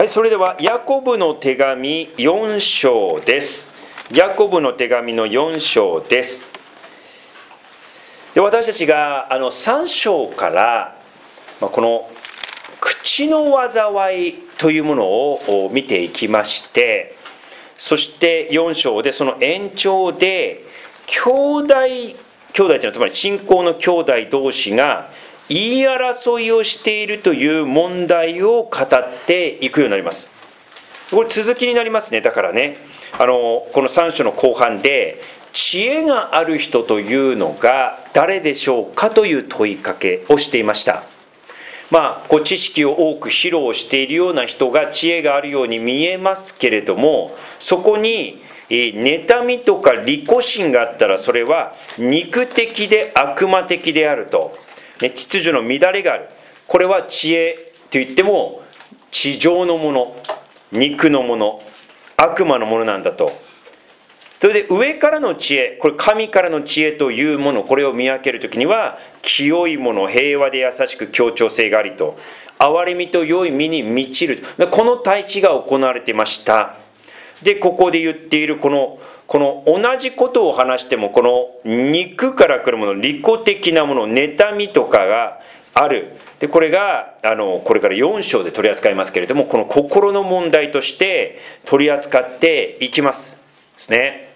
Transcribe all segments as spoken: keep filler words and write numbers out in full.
はい、それではヤコブの手紙よん章です。ヤコブの手紙のよん章です。で、私たちがあのさん章から、まあ、この口の災いというものを見ていきまして、そしてよん章でその延長で兄弟兄弟というのはつまり信仰の兄弟同士が言い争いをしているという問題を語っていくようになります。これ続きになりますね。だからね、あのこのさん章の後半で知恵がある人というのが誰でしょうかという問いかけをしていました。まあ、こう知識を多く披露しているような人が知恵があるように見えますけれども、そこに妬みとか利己心があったらそれは肉的で悪魔的であると、ね、秩序の乱れがある。これは知恵といっても地上のもの、肉のもの、悪魔のものなんだと。それで上からの知恵、これ神からの知恵というもの、これを見分けるときには清いもの、平和で優しく協調性がありと、憐れみと良い身に満ちる、この対比が行われていました。でここで言っているこのこの同じことを話しても、この肉から来るもの、利己的なもの、妬みとかがある。でこれがあのこれからよん章で取り扱いますけれども、この心の問題として取り扱っていきますですね。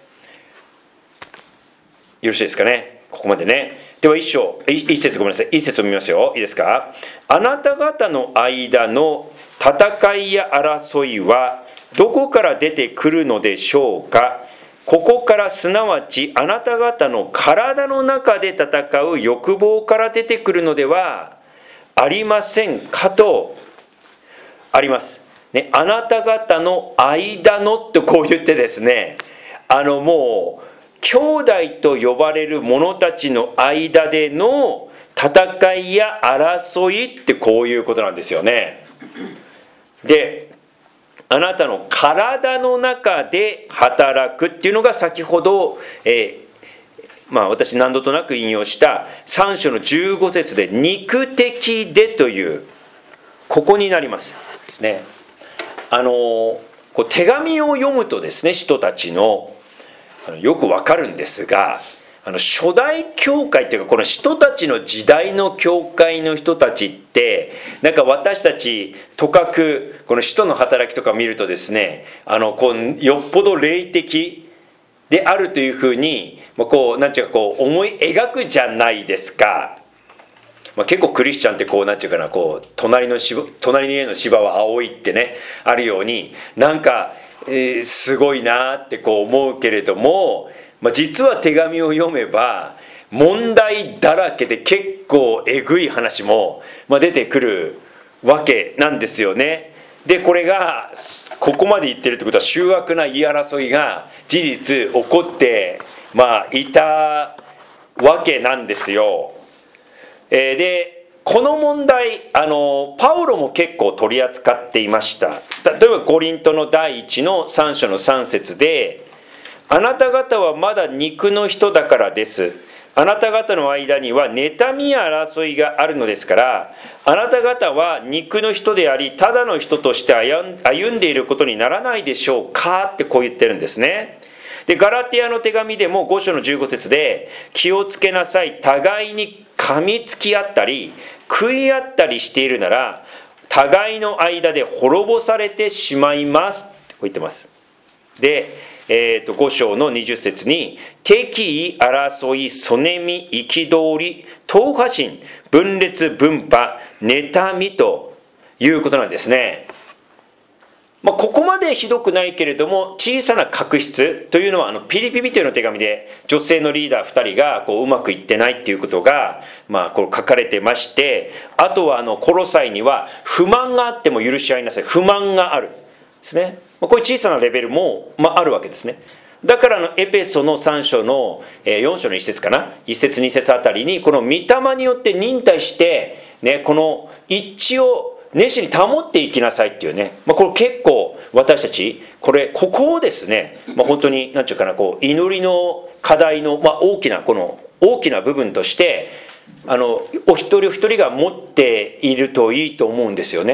よろしいですかね、ここまでね。では一章一節ごめんなさい、一節を見ますよ。いいですか。あなた方の間の戦いや争いはどこから出てくるのでしょうか。ここからすなわちあなた方の体の中で戦う欲望から出てくるのではありませんかとあります、ね、あなた方の間のってこう言ってですね、あのもう兄弟と呼ばれる者たちの間での戦いや争いってこういうことなんですよね。であなたの体の中で働くっていうのが先ほど、えー、まあ私何度となく引用したさん章のじゅうご節で肉的でというここになりますですね。あのこう手紙を読むとですね、使徒たちのよくわかるんですが、あの初代教会っていうかこの使徒たちの時代の教会の人たちってなんか私たちとかくこの使徒の働きとか見るとですね、あのこうよっぽど霊的であるというふうにこうなんていうかこう思い描くじゃないですか。まあ、結構クリスチャンってこうなんていうかな、こう隣の芝隣の家の芝は青いってねあるようになんか、えー、すごいなってこう思うけれども、まあ、実は手紙を読めば問題だらけで結構えぐい話も、まあ、出てくるわけなんですよね。でこれがここまで言ってるってことは醜悪な言い争いが事実起こって、まあ、いたわけなんですよ。えー、でこの問題あのパウロも結構取り扱っていました。例えばコリントの第一のさん章のさん節で、あなた方はまだ肉の人だからです。あなた方の間には妬みや争いがあるのですから、あなた方は肉の人であり、ただの人として歩んでいることにならないでしょうかってこう言ってるんですね。でガラティアの手紙でもご章のじゅうご節で、気をつけなさい、互いに噛みつき合ったり食い合ったりしているなら互いの間で滅ぼされてしまいますってこう言ってます。でえー、とご章のにじゅう節に、敵意、争い、そねみ、憤り、党派心、分裂、分派、妬みということなんですね。まあ、ここまでひどくないけれども小さな確執というのはあのピリピ人への手紙で女性のリーダーふたりがこううまくいってないっていうことが、まあ、こう書かれてまして、あとはあのコロサイには不満があっても許し合いなさい、不満があるですね。こういう小さなレベルも、まあ、あるわけですね。だからのエペソのさん章のよん章のいち節かな、いち節に節あたりにこの御霊によって忍耐して、ね、この一致を熱心に保っていきなさいっていうね、まあ、これ結構私たちこれここをですね、まあ、本当に何て言うかな、こう祈りの課題の、まあ、大きなこの大きな部分としてあのお一人お一人が持っているといいと思うんですよね。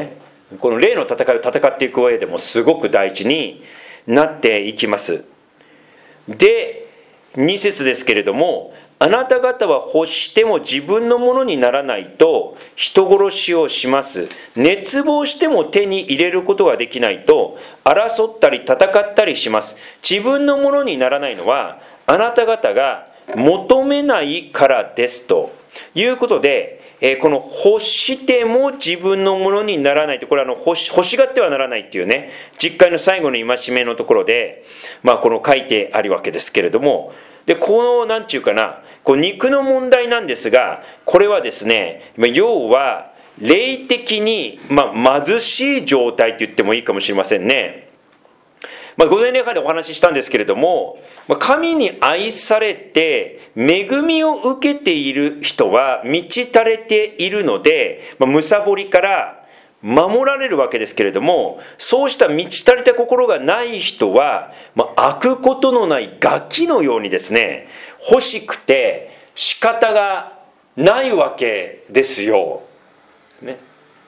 この霊の戦いを戦っていく上でもすごく大事になっていきます。で、に節ですけれども、あなた方は欲しても自分のものにならないと人殺しをします。熱望しても手に入れることができないと争ったり戦ったりします。自分のものにならないのはあなた方が求めないからですということで、えー、この欲しても自分のものにならないと、これはあの 欲し、欲しがってはならないっていうね、実会の最後の戒めのところで、まあ、この書いてあるわけですけれども、でこのなんちゅうかな、こう肉の問題なんですが、これはですね、要は霊的に、まあ、貧しい状態と言ってもいいかもしれませんね。まあ、午前礼拝でお話ししたんですけれども、神に愛されて恵みを受けている人は満ち足れているので、まあ、むさぼりから守られるわけですけれども、そうした満ち足りた心がない人は、まあ、開くことのないガキのようにですね、欲しくて仕方がないわけですよ。ですね。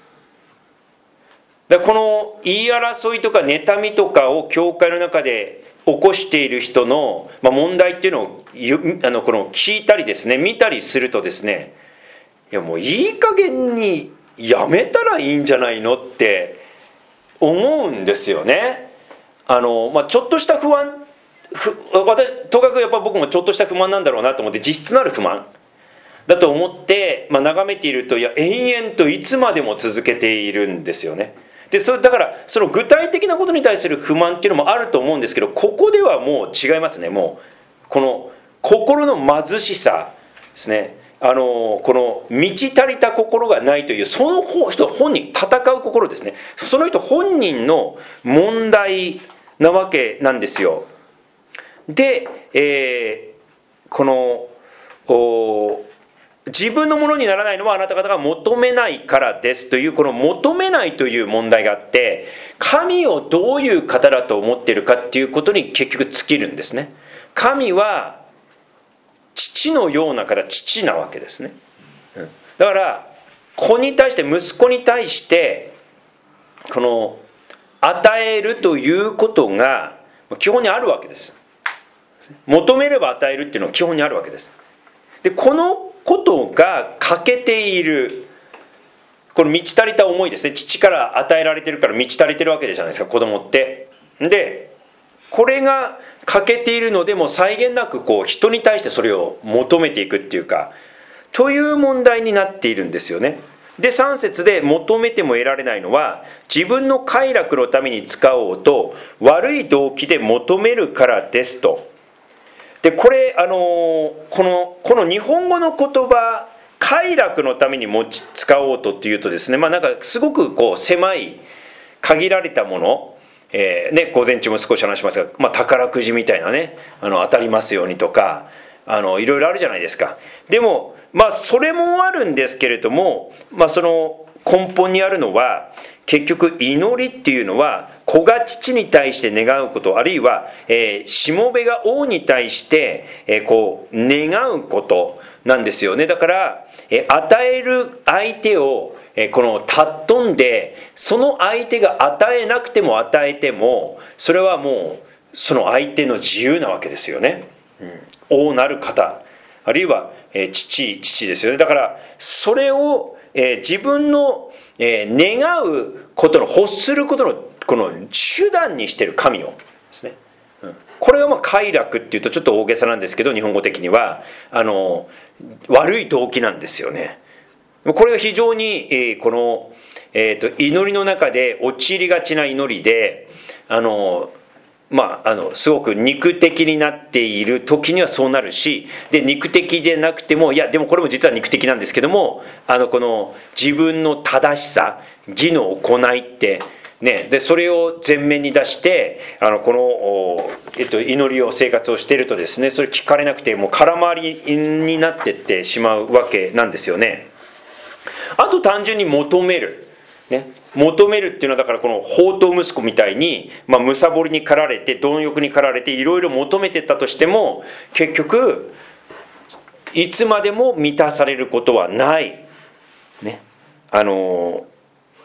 だからこの言い争いとか妬みとかを教会の中で起こしている人の問題っていうのをあのこの聞いたりですね、見たりするとですね、いやもういい加減にやめたらいいんじゃないのって思うんですよね。あの、まあ、ちょっとした不安、ふ私とかくやっぱ僕もちょっとした不満なんだろうなと思って、実質のある不満だと思って、まあ、眺めていると、いや延々といつまでも続けているんですよね。でそれだからその具体的なことに対する不満っていうのもあると思うんですけど、ここではもう違いますね。もうこの心の貧しさですね、あのこの満ち足りた心がないという、その人本人戦う心ですね、その人本人の問題なわけなんですよ。で、えー、このお自分のものにならないのはあなた方が求めないからですという、この求めないという問題があって、神をどういう方だと思っているかっていうことに結局尽きるんですね。神は父のような方、父なわけですね。だから子に対して、息子に対してこの与えるということが基本にあるわけです。求めれば与えるっていうのは基本にあるわけです。でこのことが欠けている、この満ち足りた思いですね、父から与えられてるから満ち足りてるわけじゃないですか、子供って。でこれが欠けているので、もう際限なくこう人に対してそれを求めていくっていうか、という問題になっているんですよね。でさん節で求めても得られないのは、自分の快楽のために使おうと悪い動機で求めるからですと。でこれあのこのこの日本語の言葉、快楽のために持ち使おうとっていうとですね、まあなんかすごくこう狭い限られたもの、えーね、午前中も少し話しますが、まあ、宝くじみたいなね、あの当たりますようにとか、あのいろいろあるじゃないですか。でもまあそれもあるんですけれども、まあ、その根本にあるのは結局祈りっていうのは子が父に対して願うこと、あるいは、えー、しもべが王に対して、えー、こう願うことなんですよね。だから、えー、与える相手を、えー、この尊んで、その相手が与えなくても与えても、それはもうその相手の自由なわけですよね。うん、王なる方、あるいは、えー、父父ですよね。だからそれを、えー、自分のえー、願うことの、欲することのこの手段にしている神をですね、うん、これはまあ快楽っていうとちょっと大げさなんですけど、日本語的にはあの悪い動機なんですよね。これが非常に、えー、この、えー、と祈りの中で陥りがちな祈りで、あのまあ、あのすごく肉的になっている時にはそうなるし、で肉的でなくても、いやでもこれも実は肉的なんですけども、あのこの自分の正しさ、義の行いってね、でそれを前面に出して、あのこの、えっと、祈りを生活をしているとですね、それ聞かれなくてもう空回りになってってしまうわけなんですよね。あと単純に求めるね、求めるっていうのは、だからこの放蕩息子みたいに、まあ、むさぼりに駆られて、貪欲に駆られていろいろ求めてったとしても、結局いつまでも満たされることはない、ね、あの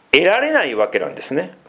得られないわけなんですね。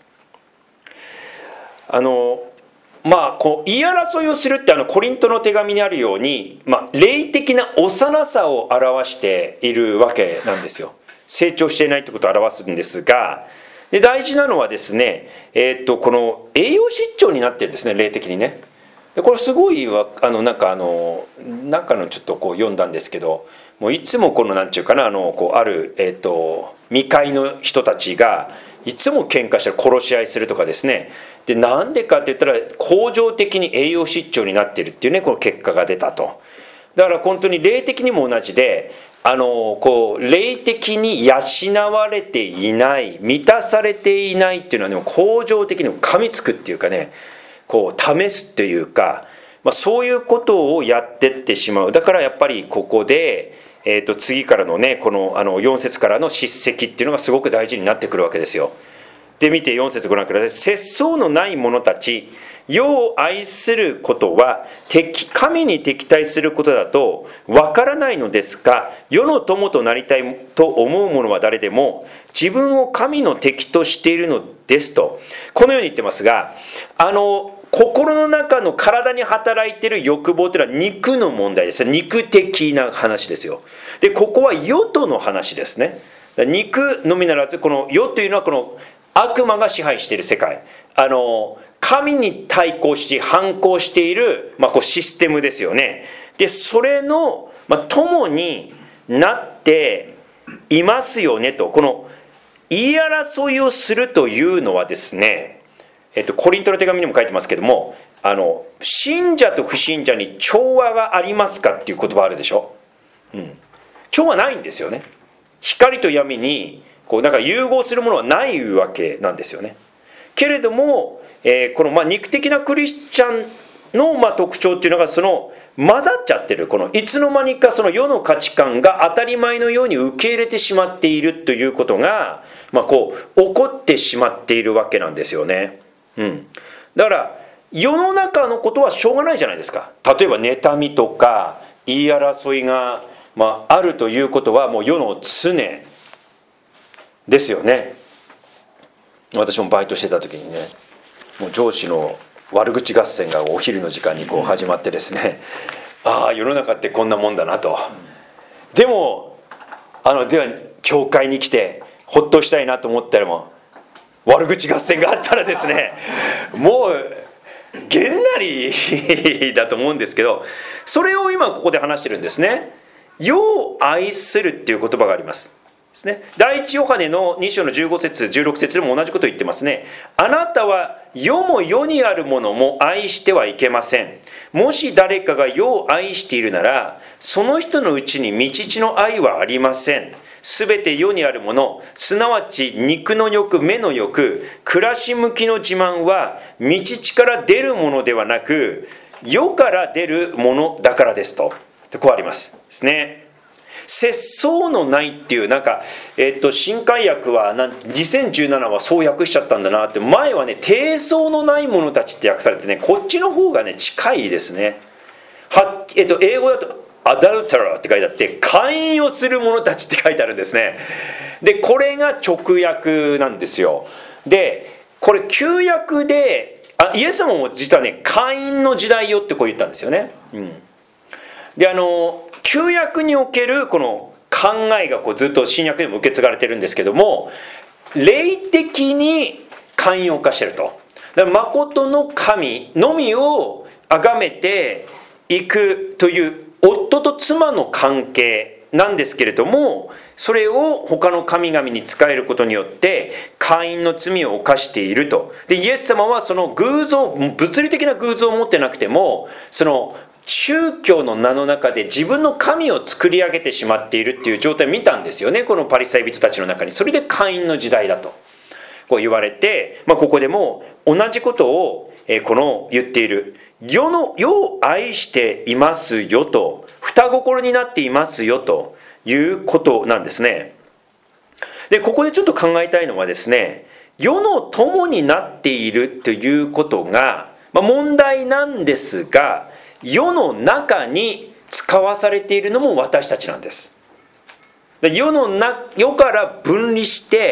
あのまあこう言い争いをするってあのコリントの手紙にあるように、まあ、霊的な幼さを表しているわけなんですよ。成長していないということを表すんですが、で大事なのはですね、えー、っとこの栄養失調になってるんですね、霊的にね。でこれすごいわあのなんかあのなんかのちょっとこう読んだんですけど、もういつもこのなんていうかなあのこうある、えー、っと未開の人たちがいつも喧嘩したら殺し合いするとかですね。でなんでかって言ったら恒常的に栄養失調になっているっていうね、この結果が出たと。だから本当に霊的にも同じで、あのこう霊的に養われていない、満たされていないっていうのは、ね、恒常的に噛みつくっていうかね、こう試すっていうか、まあ、そういうことをやってってしまう。だからやっぱりここで、えー、と次からのねこのあのよん節からの叱責っていうのがすごく大事になってくるわけですよ。で見てよん節ご覧ください。節操のない者たち、世を愛することは敵神に敵対することだとわからないのですか。世の友となりたいと思う者は誰でも自分を神の敵としているのですと、このように言ってますが、あの心の中の体に働いている欲望というのは肉の問題です。肉的な話ですよ。でここは世との話ですね。肉のみならず、この世というのはこの悪魔が支配している世界、あの神に対抗し反抗している、まあ、こうシステムですよね。でそれの、まあ、友になっていますよねと。この言い争いをするというのはですね、えっと、コリントの手紙にも書いてますけども、あの信者と不信者に調和がありますかっていう言葉あるでしょ、うん、調和ないんですよね。光と闇にこうなんか融合するものはないわけなんですよね。けれども、えー、このまあ肉的なクリスチャンのまあ特徴っていうのが、その混ざっちゃってる、このいつの間にかその世の価値観が当たり前のように受け入れてしまっているということが、まあ、こう起こってしまっているわけなんですよね。うん、だから世の中のことはしょうがないじゃないですか。例えば妬みとか言い争いが、まあ、あるということはもう世の常ですよね。私もバイトしてた時にね、もう上司の悪口合戦がお昼の時間にこう始まってですね、ああ世の中ってこんなもんだなと。でもあのでは教会に来てほっとしたいなと思ったら、も悪口合戦があったらですね、もうげんなりだと思うんですけど、それを今ここで話してるんですね。世を愛するっていう言葉がありますですね。第一ヨハネのに章のじゅうご節じゅうろく節でも同じことを言ってますね。あなたは世も世にあるものも愛してはいけません。もし誰かが世を愛しているなら、その人のうちに道地の愛はありません。すべて世にあるもの、すなわち肉の欲、目の欲、暮らし向きの自慢は道地から出るものではなく、世から出るものだからですと。こうありますですね。節操のないっていう、なんか、えっと、新海訳はにせんじゅうななはそう訳しちゃったんだなって。前はね、貞操のない者たちって訳されてね、こっちの方がね近いですね。は、えっと、英語だとアダルタラーって書いてあって、姦淫をする者たちって書いてあるんですね。でこれが直訳なんですよ。でこれ旧約であイエス様も実はね、姦淫の時代よってこう言ったんですよね。うん、であの旧約におけるこの考えがこうずっと新約でも受け継がれてるんですけども、霊的に寛容化してると。だから誠の神のみを崇めていくという夫と妻の関係なんですけれども、それを他の神々に仕えることによって姦淫の罪を犯していると。でイエス様はその偶像、物理的な偶像を持ってなくても、その宗教の名の中で自分の神を作り上げてしまっているっていう状態を見たんですよね、このパリサイ人たちの中に。それで姦淫の時代だとこう言われて、まあ、ここでも同じことをこの言っている。世の世を愛していますよと、双心になっていますよということなんですね。でここでちょっと考えたいのはですね、世の友になっているということが、まあ、問題なんですが、世の中に使わされているのも私たちなんです。世のな世から分離して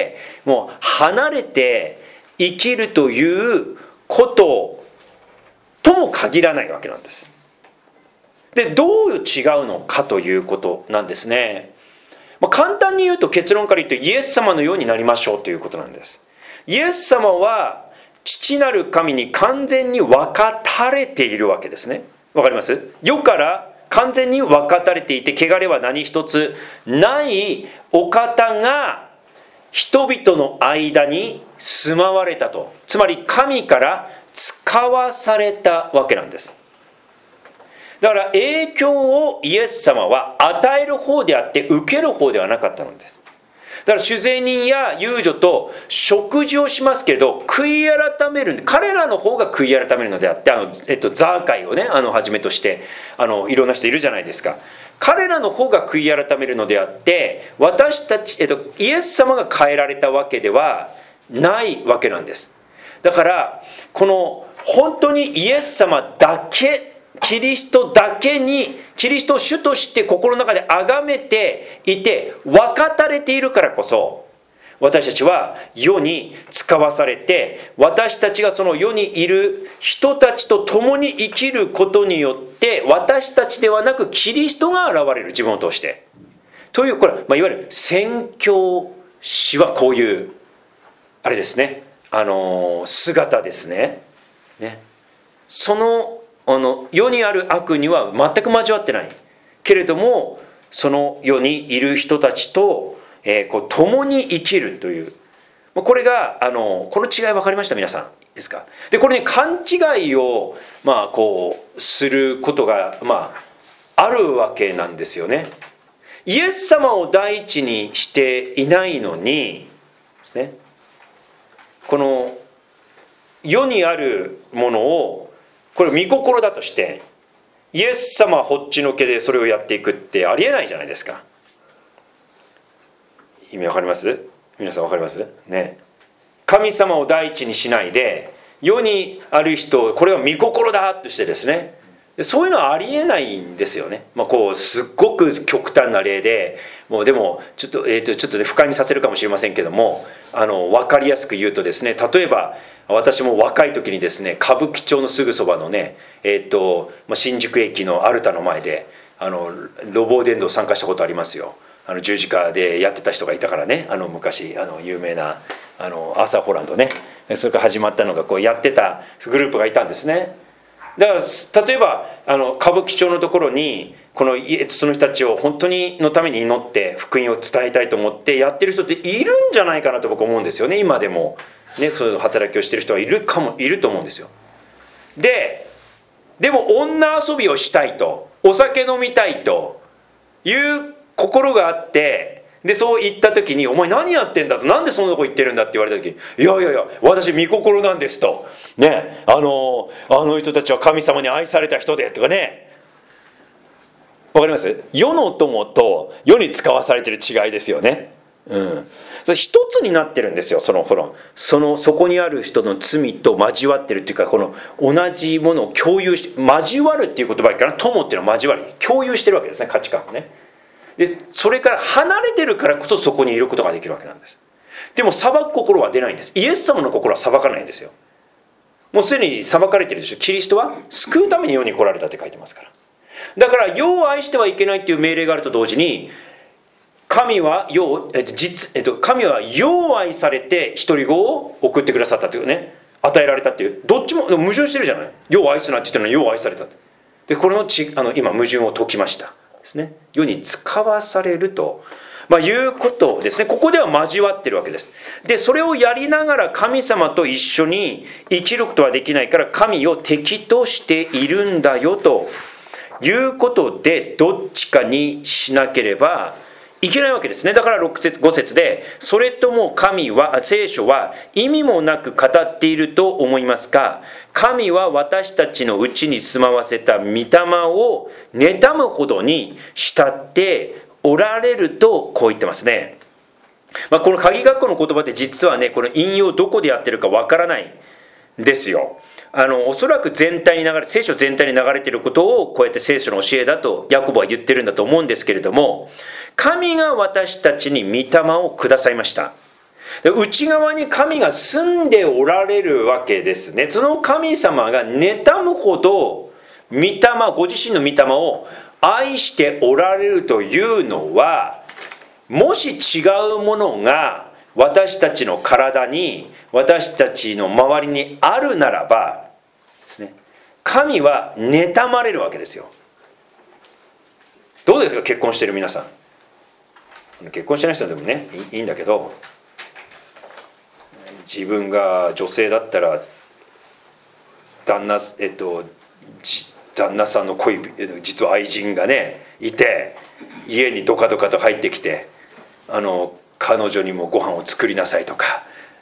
もう離れて生きるということとも限らないわけなんです。で、どう違うのかということなんですね。まあ、簡単に言うと、結論から言うとイエス様のようになりましょうということなんです。イエス様は父なる神に完全に分かたれているわけですね。わかります？世から完全に分かたれていて、汚れは何一つないお方が人々の間に住まわれたと。つまり神から使わされたわけなんです。だから影響をイエス様は与える方であって受ける方ではなかったのです。だから主税人や遊女と食事をしますけれど、悔い改めるんで、彼らの方が悔い改めるのであって、あの、えっと、ザーカイをね、あのはじめとしてあのいろんな人いるじゃないですか。彼らの方が悔い改めるのであって、私たち、えっと、イエス様が変えられたわけではないわけなんです。だからこの本当にイエス様だけ、キリストだけに、キリストを主として心の中で崇めていて分かたれているからこそ、私たちは世に使わされて、私たちがその世にいる人たちと共に生きることによって、私たちではなくキリストが現れる、自分を通してという、これ、まあ、いわゆる宣教師はこういうあれですね、あの姿ですね。ね、そのあの世にある悪には全く交わってないけれども、その世にいる人たちと、えー、こう共に生きるという、これがあのこの違い分かりました？皆さんですか？でこれね、勘違いを、まあ、こうすることが、まあ、あるわけなんですよね。イエス様を第一にしていないのにですね、この世にあるものをこれ御心だとして、イエス様はほっちのけでそれをやっていくってありえないじゃないですか。意味わかります？皆さんわかりますね。神様を第一にしないで世にある人、これは御心だとしてですね、そういうのはありえないんですよね。まあ、こうすっごく極端な例で、もうでもちょっと、えー、とちょっとね不快にさせるかもしれませんけども、あの分かりやすく言うとですね、例えば私も若い時にですね、歌舞伎町のすぐそばのね、えーとまあ、新宿駅のアルタの前であの路傍伝道参加したことありますよ。あの十字架でやってた人がいたからね、あの昔あの有名なあのアーサー・ホランドね、それから始まったのがこうやってたグループがいたんですね。だから例えばあの歌舞伎町のところにこのその人たちを本当にのために祈って福音を伝えたいと思ってやってる人っているんじゃないかなと僕は思うんですよね。今でもね、そういう働きをしてる人はいるかもいると思うんですよ。ででも女遊びをしたいと、お酒飲みたいという心があって、でそう言った時に「お前何やってんだ」と「なんでそんなとこ行ってるんだ」って言われた時に「いやいやいや私御心なんです」とね、あのあの人たちは神様に愛された人でとかね、わかります？世の友と世に使わされてる違いですよね。うん、それ一つになってるんですよ。そのほらそのそこにある人の罪と交わってるっていうか、この同じものを共有して、交わるっていう言葉から友っていうのは交わる、共有してるわけですね、価値観をね。でそれから離れてるからこそそこにいることができるわけなんです。でも裁く心は出ないんです。イエス様の心は裁かないんですよ。もうすでに裁かれてるでしょ。キリストは救うために世に来られたって書いてますから。だから世を愛してはいけないっていう命令があると同時に、神は世を、えっと実えっと、神は世を愛されて一人子を送ってくださったというね、与えられたっていう、どっちも矛盾してるじゃない。世を愛すなって言ってるのに世を愛されたって。でこれのちあの今矛盾を解きましたですね。世に使わされると、まあ、いうことですね。ここでは交わってるわけです。でそれをやりながら神様と一緒に生きることはできないから、神を敵としているんだよということで、どっちかにしなければいけないわけですね。だからろく節ご節で、それとも神は聖書は意味もなく語っていると思いますか？神は私たちのうちに住まわせた御霊を妬むほどに慕っておられるとこう言ってますね。まあ、この鍵括弧の言葉って実はね、この引用どこでやってるかわからないんですよ。あのおそらく全体に流れ聖書全体に流れていることをこうやって聖書の教えだとヤコブは言ってるんだと思うんですけれども、神が私たちに御霊をくださいました。 で内側に神が住んでおられるわけですね。その神様が妬むほど御霊、ご自身の御霊を愛しておられるというのは、もし違うものが私たちの体に、私たちの周りにあるならばですね、神は妬まれるわけですよ。どうですか、結婚している皆さん。結婚してない人でもね、いいんだけど、自分が女性だったら旦那、えっと、旦那さんの恋人、実は愛人がねいて、家にドカドカと入ってきて、あの彼女にもご飯を作りなさいとか、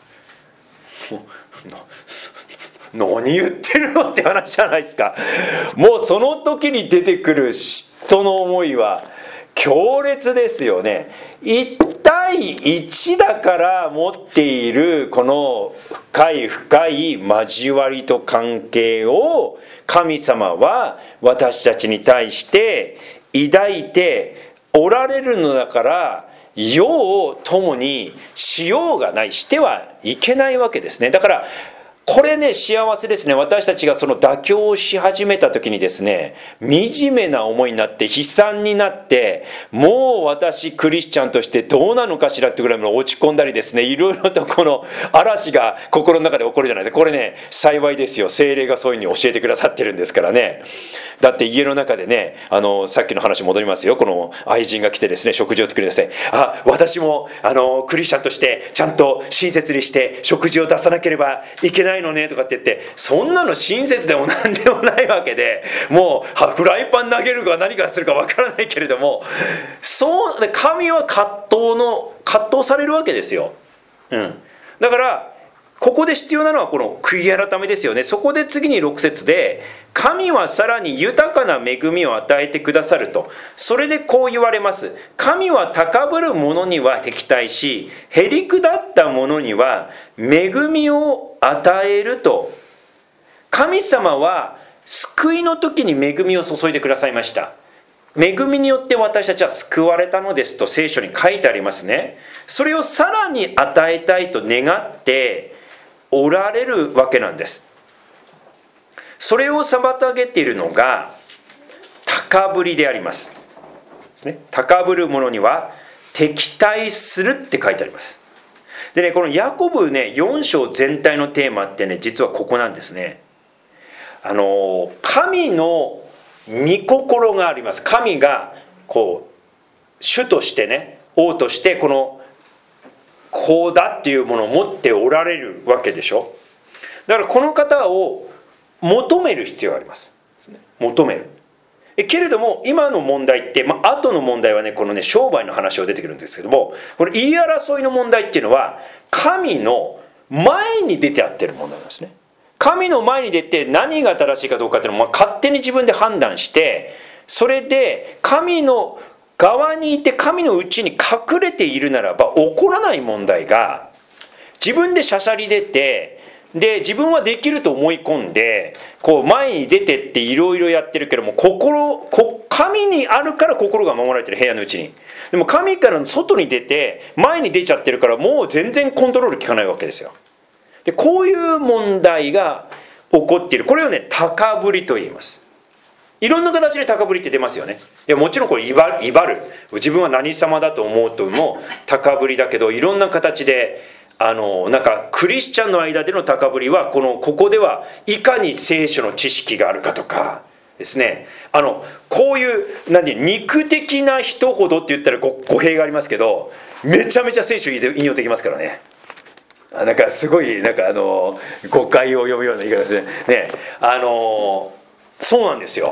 何言ってるのって話じゃないですか。もうその時に出てくる人の思いは強烈ですよね。一対一だから持っているこの深い深い交わりと関係を神様は私たちに対して抱いておられるのだから、世を共にしようがない、してはいけないわけですね。だからこれね、幸せですね。私たちがその妥協をし始めた時にですね、惨めな思いになって悲惨になって、もう私クリスチャンとしてどうなのかしらってぐらいの落ち込んだりですね、いろいろとこの嵐が心の中で起こるじゃないですか。これね、幸いですよ。聖霊がそういうふうに教えてくださってるんですからね。だって家の中でね、あのさっきの話戻りますよ。この愛人が来てですね、食事を作りなさい。あ、私もあのクリスチャンとしてちゃんと親切にして食事を出さなければいけないのねとかって言って、そんなの親切でもなんでもないわけで、もうフライパン投げるか何かするかわからないけれども、そう神は葛藤の葛藤されるわけですよ。うん、だからここで必要なのはこの悔い改めですよね。そこで次にろく節で、神はさらに豊かな恵みを与えてくださると。それでこう言われます。神は高ぶる者には敵対し、へりくだった者には恵みを与えると。神様は救いの時に恵みを注いでくださいました。恵みによって私たちは救われたのですと聖書に書いてありますね。それをさらに与えたいと願っておられるわけなんです。それを妨げているのが高ぶりでありますですね。高ぶる者には敵対するって書いてあります。でね、このヤコブねよん章全体のテーマってね、実はここなんですね。あの神の御心があります。神がこう主としてね、王としてこのこうだっていうものを持っておられるわけでしょ。だからこの方を求める必要があります。求める。えけれども今の問題って、まあ後の問題はね、このね商売の話が出てくるんですけども、これ言い争いの問題っていうのは神の前に出てやってる問題なんですね。神の前に出て何が正しいかどうかっていうのを、まあ、勝手に自分で判断して、それで神の側にいて神のうちに隠れているならば起こらない問題が、自分でしゃしゃり出て、で自分はできると思い込んでこう前に出てっていろいろやってるけども、心こ神にあるから心が守られてる、部屋のうちに。でも神からの外に出て前に出ちゃってるから、もう全然コントロール効かないわけですよ。でこういう問題が起こっている。これをね高ぶりと言います。いろんな形で高ぶりって出ますよね。いやもちろんこれ威張る、威張る、自分は何様だと思うとも高ぶりだけど、いろんな形であのなんかクリスチャンの間での高ぶりは、このここではいかに聖書の知識があるかとかですね、あのこういう何肉的な人ほどって言ったら語弊がありますけど、めちゃめちゃ聖書引用できますからね。なんかすごいなんかあの誤解を読むような言い方ですね。ね、あのそうなんですよ。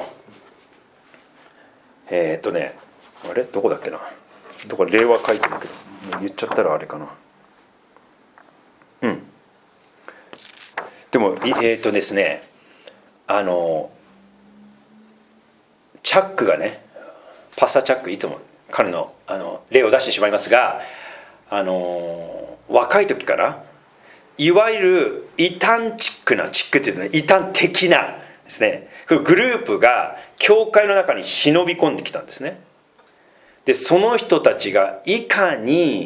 えー、っとねあれどこだっけな、どこ例は書いてるけど言っちゃったらあれかな。うん。でもえー、っとですねあのチャックがね、パスタチャック、いつも彼のあの例を出してしまいますが、あの若い時からいわゆる異端チックな、チックっていうのは異端的なですね、グループが教会の中に忍び込んできたんですね。でその人たちがいかに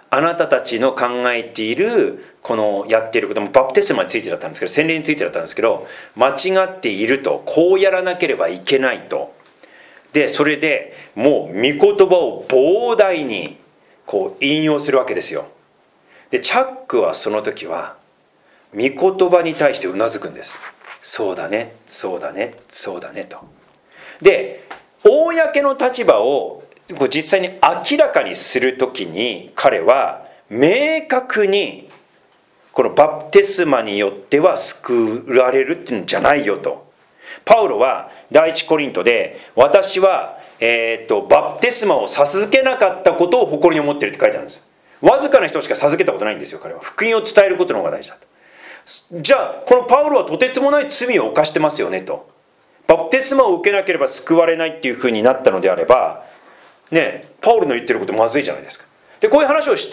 あなたたちの考えているこのやっていることもバプテスマについてだったんですけど、洗礼についてだったんですけど、間違っていると、こうやらなければいけないと。でそれでもう御言葉を膨大にこう引用するわけですよ。でチャックはその時は御言葉に対してうなずくんです。そうだね、そうだね、そうだねと。で公の立場を実際に明らかにするときに彼は明確にこのバプテスマによっては救われるっていうんじゃないよと。パウロは第一コリントで私は、えー、とバプテスマを授けなかったことを誇りに思っているって書いてあるんです。わずかな人しか授けたことないんですよ。彼は福音を伝えることの方が大事だと。じゃあこのパウロはとてつもない罪を犯してますよねと。バプテスマを受けなければ救われないっていうふうになったのであればね、パウロの言ってることまずいじゃないですか。でこういう話をして、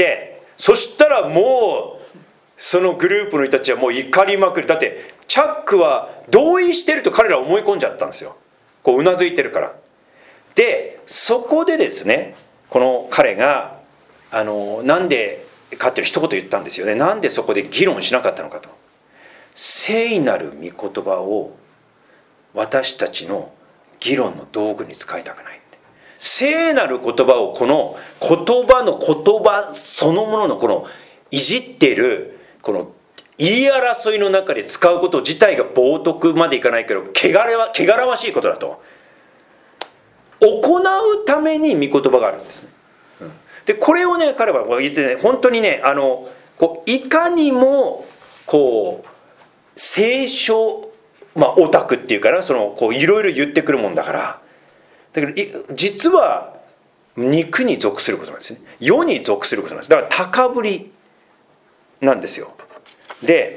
そしたらもうそのグループの人たちはもう怒りまくる。だってチャックは同意してると彼ら思い込んじゃったんですよ。こううなずいてるから。でそこでですね、この彼があのなんでかっていう一言言ったんですよね。なんでそこで議論しなかったのかと。聖なる御言葉を私たちの議論の道具に使いたくない。聖なる言葉をこの言葉の言葉そのもののこのいじっているこの言い争いの中で使うこと自体が冒涜までいかないけど汚れは汚らわしいことだと。行うために御言葉があるんですね。でこれをね彼は言ってね、本当にねあのこういかにもこう聖書まあオタクっていうかな、そのこういろいろ言ってくるもんだから、だけど実は肉に属することなんですね。世に属することなんです。だから高ぶりなんですよ。で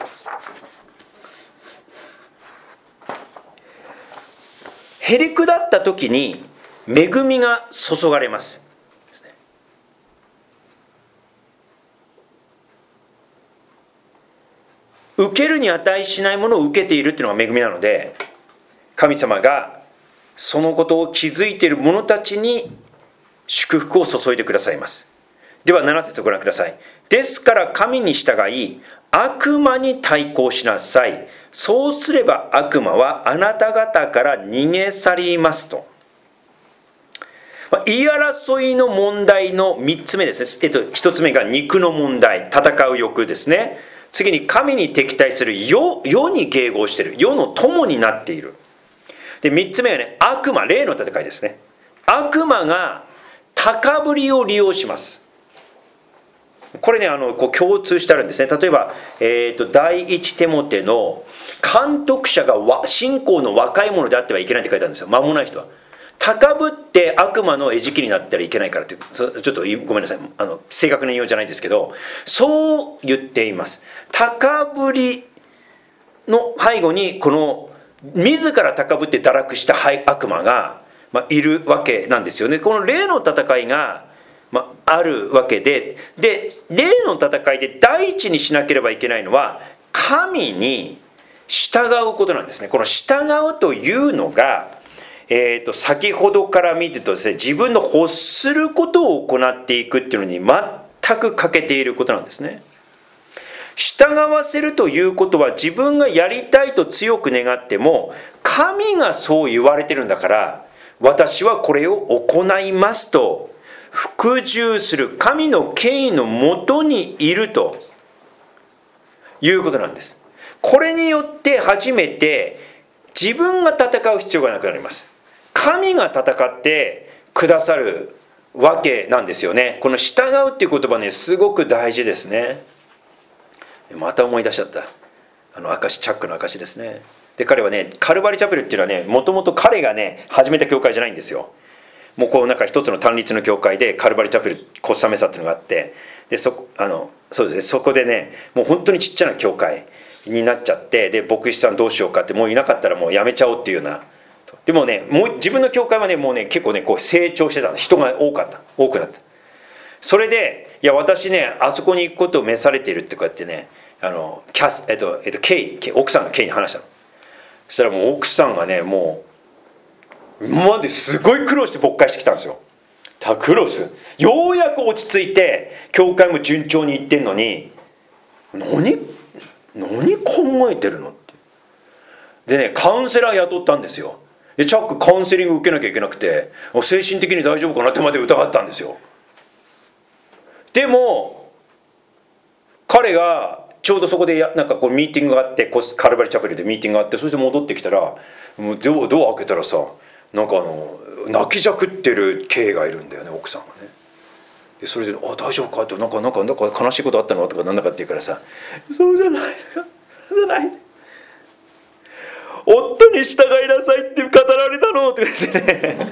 へりくだった時に恵みが注がれます。受けるに値しないものを受けているっていうのが恵みなので、神様がそのことを気づいている者たちに祝福を注いでくださいます。ではなな節をご覧ください。ですから神に従い悪魔に対抗しなさい。そうすれば悪魔はあなた方から逃げ去りますと。言い争いの問題のみっつめですね。えっと、ひとつめが肉の問題、戦う欲ですね。次に神に敵対する世、世に迎合している、世の友になっている。でみっつめはね、悪魔、霊の戦いですね。悪魔が高ぶりを利用します。これね、あのこう共通してあるんですね。例えば、えーと、第一テモテの監督者が信仰の若い者であってはいけないって書いてあるんですよ。間もない人は。高ぶって悪魔の餌食になったらいけないからって、ちょっとごめんなさい、あの正確な引用じゃないですけど、そう言っています。高ぶりの背後にこの自ら高ぶって堕落した悪魔が、まあ、いるわけなんですよね。この霊の戦いが、まあ、あるわけで、で霊の戦いで第一にしなければいけないのは神に従うことなんですね。この従うというのが、えーと、先ほどから見てるとですね、自分の欲することを行っていくっていうのに全く欠けていることなんですね。従わせるということは自分がやりたいと強く願っても神がそう言われてるんだから私はこれを行いますと服従する神の権威のもとにいるということなんです。これによって初めて自分が戦う必要がなくなります。神が戦ってくださるわけなんですよね。この従うっていう言葉ね、すごく大事ですね。また思い出しちゃった。あの証、チャックの証ですね。で彼はね、カルバリチャペルっていうのはね、もともと彼がね始めた教会じゃないんですよ。もうこうなんか一つの単立の教会でカルバリチャペルコッサメサっていうのがあって、で そ, あのそうですね、そこでねもう本当にちっちゃな教会になっちゃって、で牧師さんどうしようかって、もういなかったらもうやめちゃおうっていうような。でもね、もう自分の教会はねもうね結構ねこう成長してた、人が多かった多くなった。それでいや私ねあそこに行くことを召されているってこうやってね、あのキャスえっとえっとケイ奥さんがケイに話したの。そしたらもう奥さんがねもう今まですごい苦労して牧会してきたんですよ。 タクロス。ようやく落ち着いて教会も順調にいってんのに、何何考えてるのって。でね、カウンセラー雇ったんですよ。でチャックカウンセリング受けなきゃいけなくて、精神的に大丈夫かなってまで疑ったんですよ。でも彼がちょうどそこでやなんかこうミーティングがあって、カルバリチャペルでミーティングがあって、そして戻ってきたら、もうドアドア開けたらさ、なんかあの泣きじゃくってるKがいるんだよね、奥さんがね。でそれで「あ大丈夫か?」って「なんかなんかなんか悲しいことあったの?」とかなんだかって言うからさ「そうじゃないそうじゃない夫に従いなさいって語られたの」とか言ってね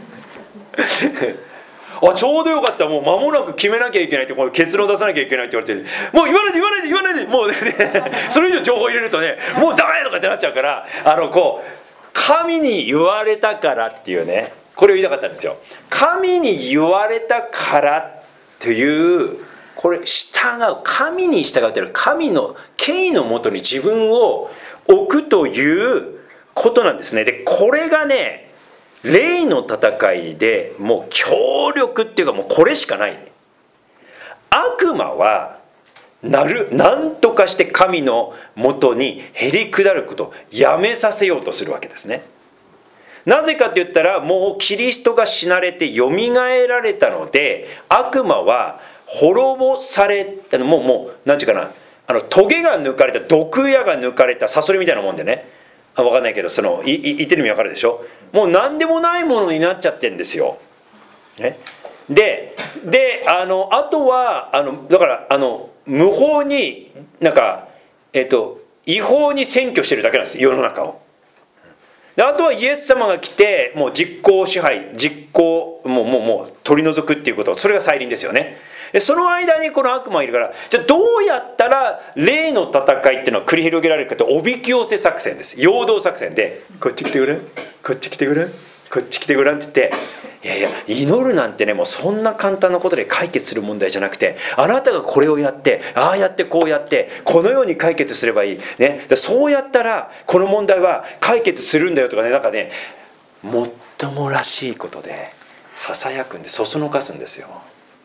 あちょうどよかった、もう間もなく決めなきゃいけないって、この結論出さなきゃいけないって言われて、もう言わないで言わないで言わないで、もうねそれ以上情報入れるとねもうダメとかってなっちゃうから、あのこう神に言われたからっていうね、これを言いたかったんですよ。神に言われたからっていう、これ従う、神に従うというのは神の権威のもとに自分を置くということなんですね。でこれがね、霊の戦いでもう強力っていうか、もうこれしかない。悪魔はなる何とかして神のもとにへりくだることをやめさせようとするわけですね。なぜかって言ったら、もうキリストが死なれてよみがえられたので、悪魔は滅ぼされたのもうもう何て言うかな、あのトゲが抜かれた、毒矢が抜かれたサソリみたいなもんでね、あ分かんないけど、そのいい言ってる意味分かるでしょ。もう何でもないものになっちゃってんですよ。ね、でであのあとはあのだからあの無法になんかえっと違法に占拠してるだけなんです、世の中を。であとはイエス様が来てもう実行支配、実行もうもうもう取り除くっていうこと、それが再臨ですよね。でその間にこの悪魔がいるから、じゃあどうやったら霊の戦いっていうのは繰り広げられるかと、おびき寄せ作戦です。陽動作戦で、こっち来てごらん、こっち来てごらん、こっち来てごらんって言って、いやいや祈るなんてね、もうそんな簡単なことで解決する問題じゃなくて、あなたがこれをやってああやってこうやってこのように解決すればいい、ね、そうやったらこの問題は解決するんだよとかね、なんかねもっともらしいことでささやくんで、そそのかすんですよ。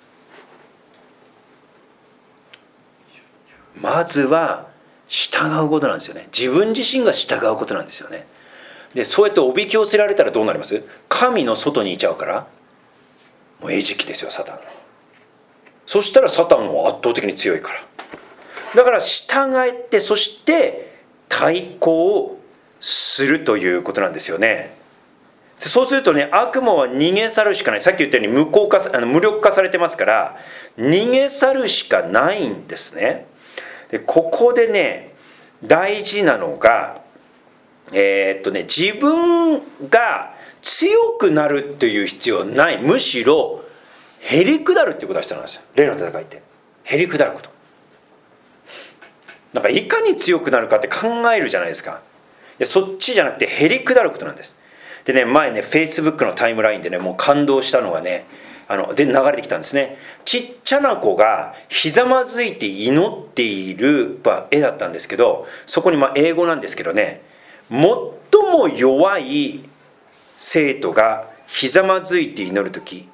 まずは従うことなんですよね。自分自身が従うことなんですよね。でそうやっておびき寄せられたらどうなります？神の外にいちゃうから、もう餌食ですよ、サタンの。そしたらサタンは圧倒的に強いから、だから従えて、そして対抗するということなんですよね。そうするとね、悪魔は逃げ去るしかない。さっき言ったように無効化、あの無力化されてますから、逃げ去るしかないんですね。でここでね大事なのが、えー、っとね自分が強くなるっていう必要はない。むしろへりくだるっていうことが必要なんですよ。霊の戦いってへりくだること。なんかいかに強くなるかって考えるじゃないですか。いやそっちじゃなくてへりくだることなんです。でね、前ね Facebook のタイムラインでねもう感動したのがね、あので流れてきたんですね。ちっちゃな子がひざまずいて祈っている絵だったんですけど、そこにまあ英語なんですけどね、最も弱い生徒がひざまずいて祈るとき、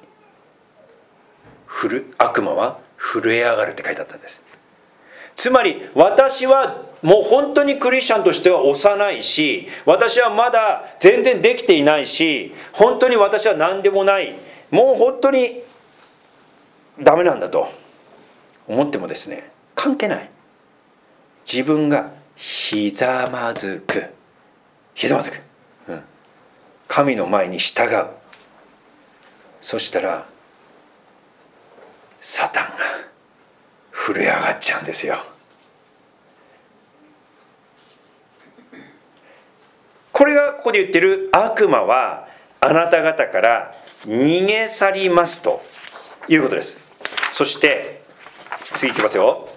悪魔は震え上がるって書いてあったんです。つまり私はもう本当にクリスチャンとしては幼いし、私はまだ全然できていないし、本当に私は何でもない、もう本当にダメなんだと思ってもですね、関係ない。自分がひざまずく、ひざまずく、うん、神の前に従う。そしたらサタンが震え上がっちゃうんですよ。これがここで言ってる、悪魔はあなた方から逃げ去りますということです。そして次いきますよ。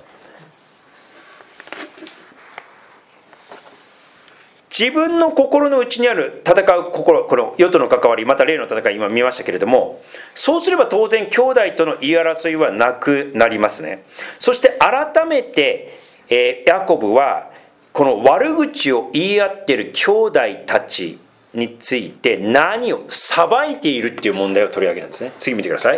自分の心の内にある戦う心、この世との関わり、また霊の戦い今見ましたけれども、そうすれば当然兄弟との言い争いはなくなりますね。そして改めて、えー、ヤコブはこの悪口を言い合っている兄弟たちについて何を裁いているっていう問題を取り上げるんですね。次見てください。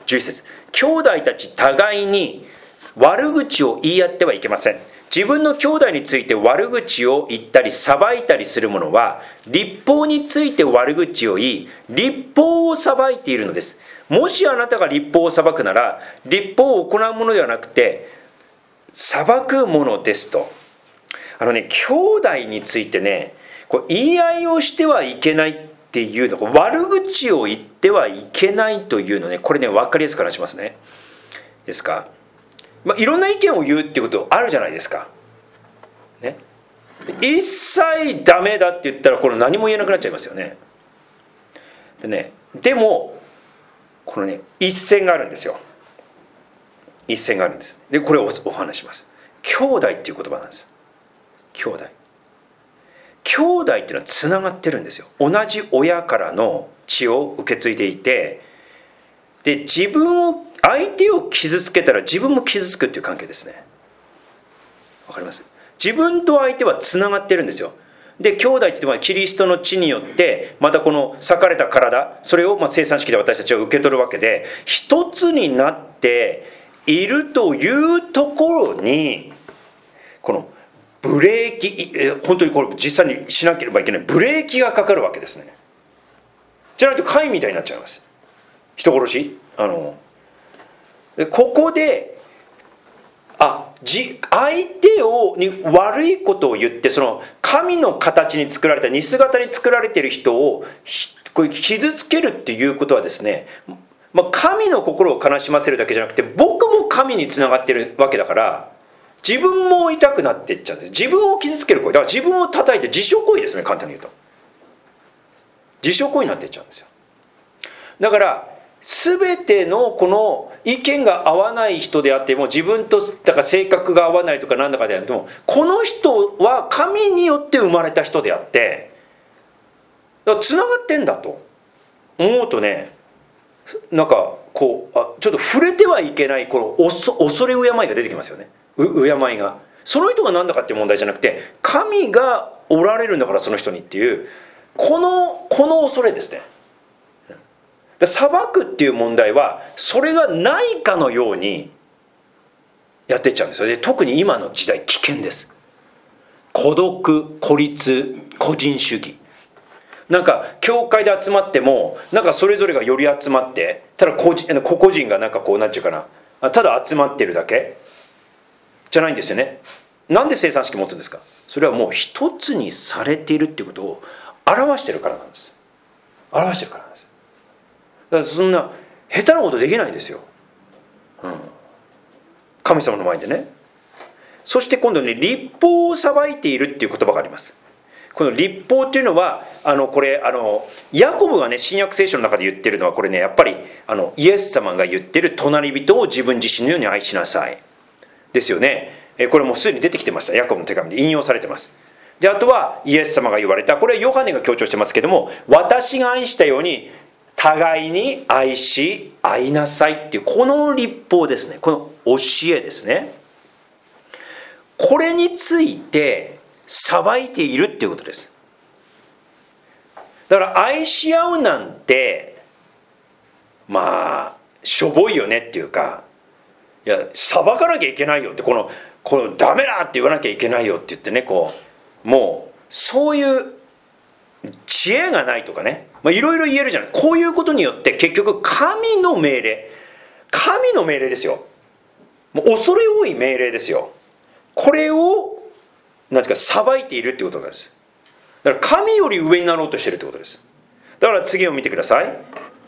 じゅういっ節、兄弟たち互いに悪口を言い合ってはいけません。自分の兄弟について悪口を言ったり裁いたりする者は、律法について悪口を言い、律法を裁いているのです。もしあなたが律法を裁くなら、律法を行うものではなくて裁くものですと。あのね、兄弟についてね、こう言い合いをしてはいけないっていうの、悪口を言ってはいけないというのね、これね、分かりやすく話しますね。ですか、まあ、いろんな意見を言うっていうことあるじゃないですか、ね、一切ダメだって言ったらこれ何も言えなくなっちゃいますよね。でね、でもこのね、一線があるんですよ。一線があるんです。でこれをお話します。兄弟っていう言葉なんです。兄弟兄弟っていうのはつながってるんですよ。同じ親からの血を受け継いでいて、で自分を相手を傷つけたら自分も傷つくっていう関係ですね。わかります？自分と相手はつながってるんですよ。で兄弟って言ってもキリストの血によってまたこの裂かれた体、それをまあ生産式で私たちは受け取るわけで、一つになっているというところにこのブレーキ、本当にこれ実際にしなければいけないブレーキがかかるわけですね。じゃないと貝みたいになっちゃいます。人殺し、あのここであじ相手をに悪いことを言って、その神の形に作られた似姿に作られている人をこれ傷つけるっていうことはですね、まあ、神の心を悲しませるだけじゃなくて僕も神につながってるわけだから、自分も痛くなっていっちゃうんです。自分を傷つける行為だから、自分を叩いて自傷行為ですね。簡単に言うと自傷行為になっていっちゃうんですよ。だから全てのこの意見が合わない人であっても、自分とだから性格が合わないとか何だかであっても、この人は神によって生まれた人であって、だからつながってんだと思うとね、なんかこうあちょっと触れてはいけないこの恐れ敬いが出てきますよね。う敬いがその人が何だかっていう問題じゃなくて、神がおられるんだからその人にっていうこのこの恐れですね。裁くっていう問題はそれがないかのようにやっていっちゃうんですよ。で特に今の時代危険です。孤独、孤立、個人主義、なんか教会で集まってもなんかそれぞれがより集まって、ただ個人個々人がなんかこうなんていうかな、ただ集まってるだけじゃないんですよね。なんで生産式持つんですか？それはもう一つにされているっていうことを表してるからなんです。表してるからなんです。だからそんな下手なことできないんですよ、うん、神様の前でね。そして今度ね、律法を裁いているっていう言葉があります。この律法っていうのはあのこれあのヤコブがね新約聖書の中で言ってるのは、これねやっぱりあのイエス様が言ってる隣人を自分自身のように愛しなさいですよね。これもうすでに出てきてました。ヤコブの手紙で引用されてます。であとはイエス様が言われた、これヨハネが強調してますけども、私が愛したように互いに愛し合いなさいっていうこの律法ですね。この教えですね。これについて裁いているっていうことです。だから愛し合うなんてまあしょぼいよねっていうか、いや裁かなきゃいけないよって、このこのダメだって言わなきゃいけないよって言ってね、こうもうそういう知恵がないとかね、いろいろ言えるじゃない。こういうことによって結局神の命令、神の命令ですよ。もう恐れ多い命令ですよ。これを何ですか、裁いているってことなんです。だから神より上になろうとしているってことです。だから次を見てください。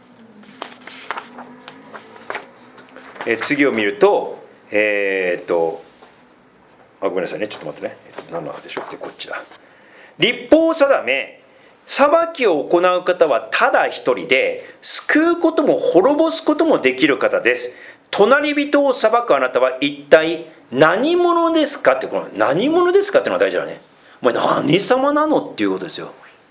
え次を見るとえー、っとあごめんなさいね、ちょっと待ってね、えっと、何の話でしょうって、こっちだ。律法を定め裁きを行う方はただ一人で、救うことも滅ぼすこともできる方です。隣人を裁くあなたは一体何者ですかって、この何者ですかっていうのが大事だね。お前何様なのっていうことですよ。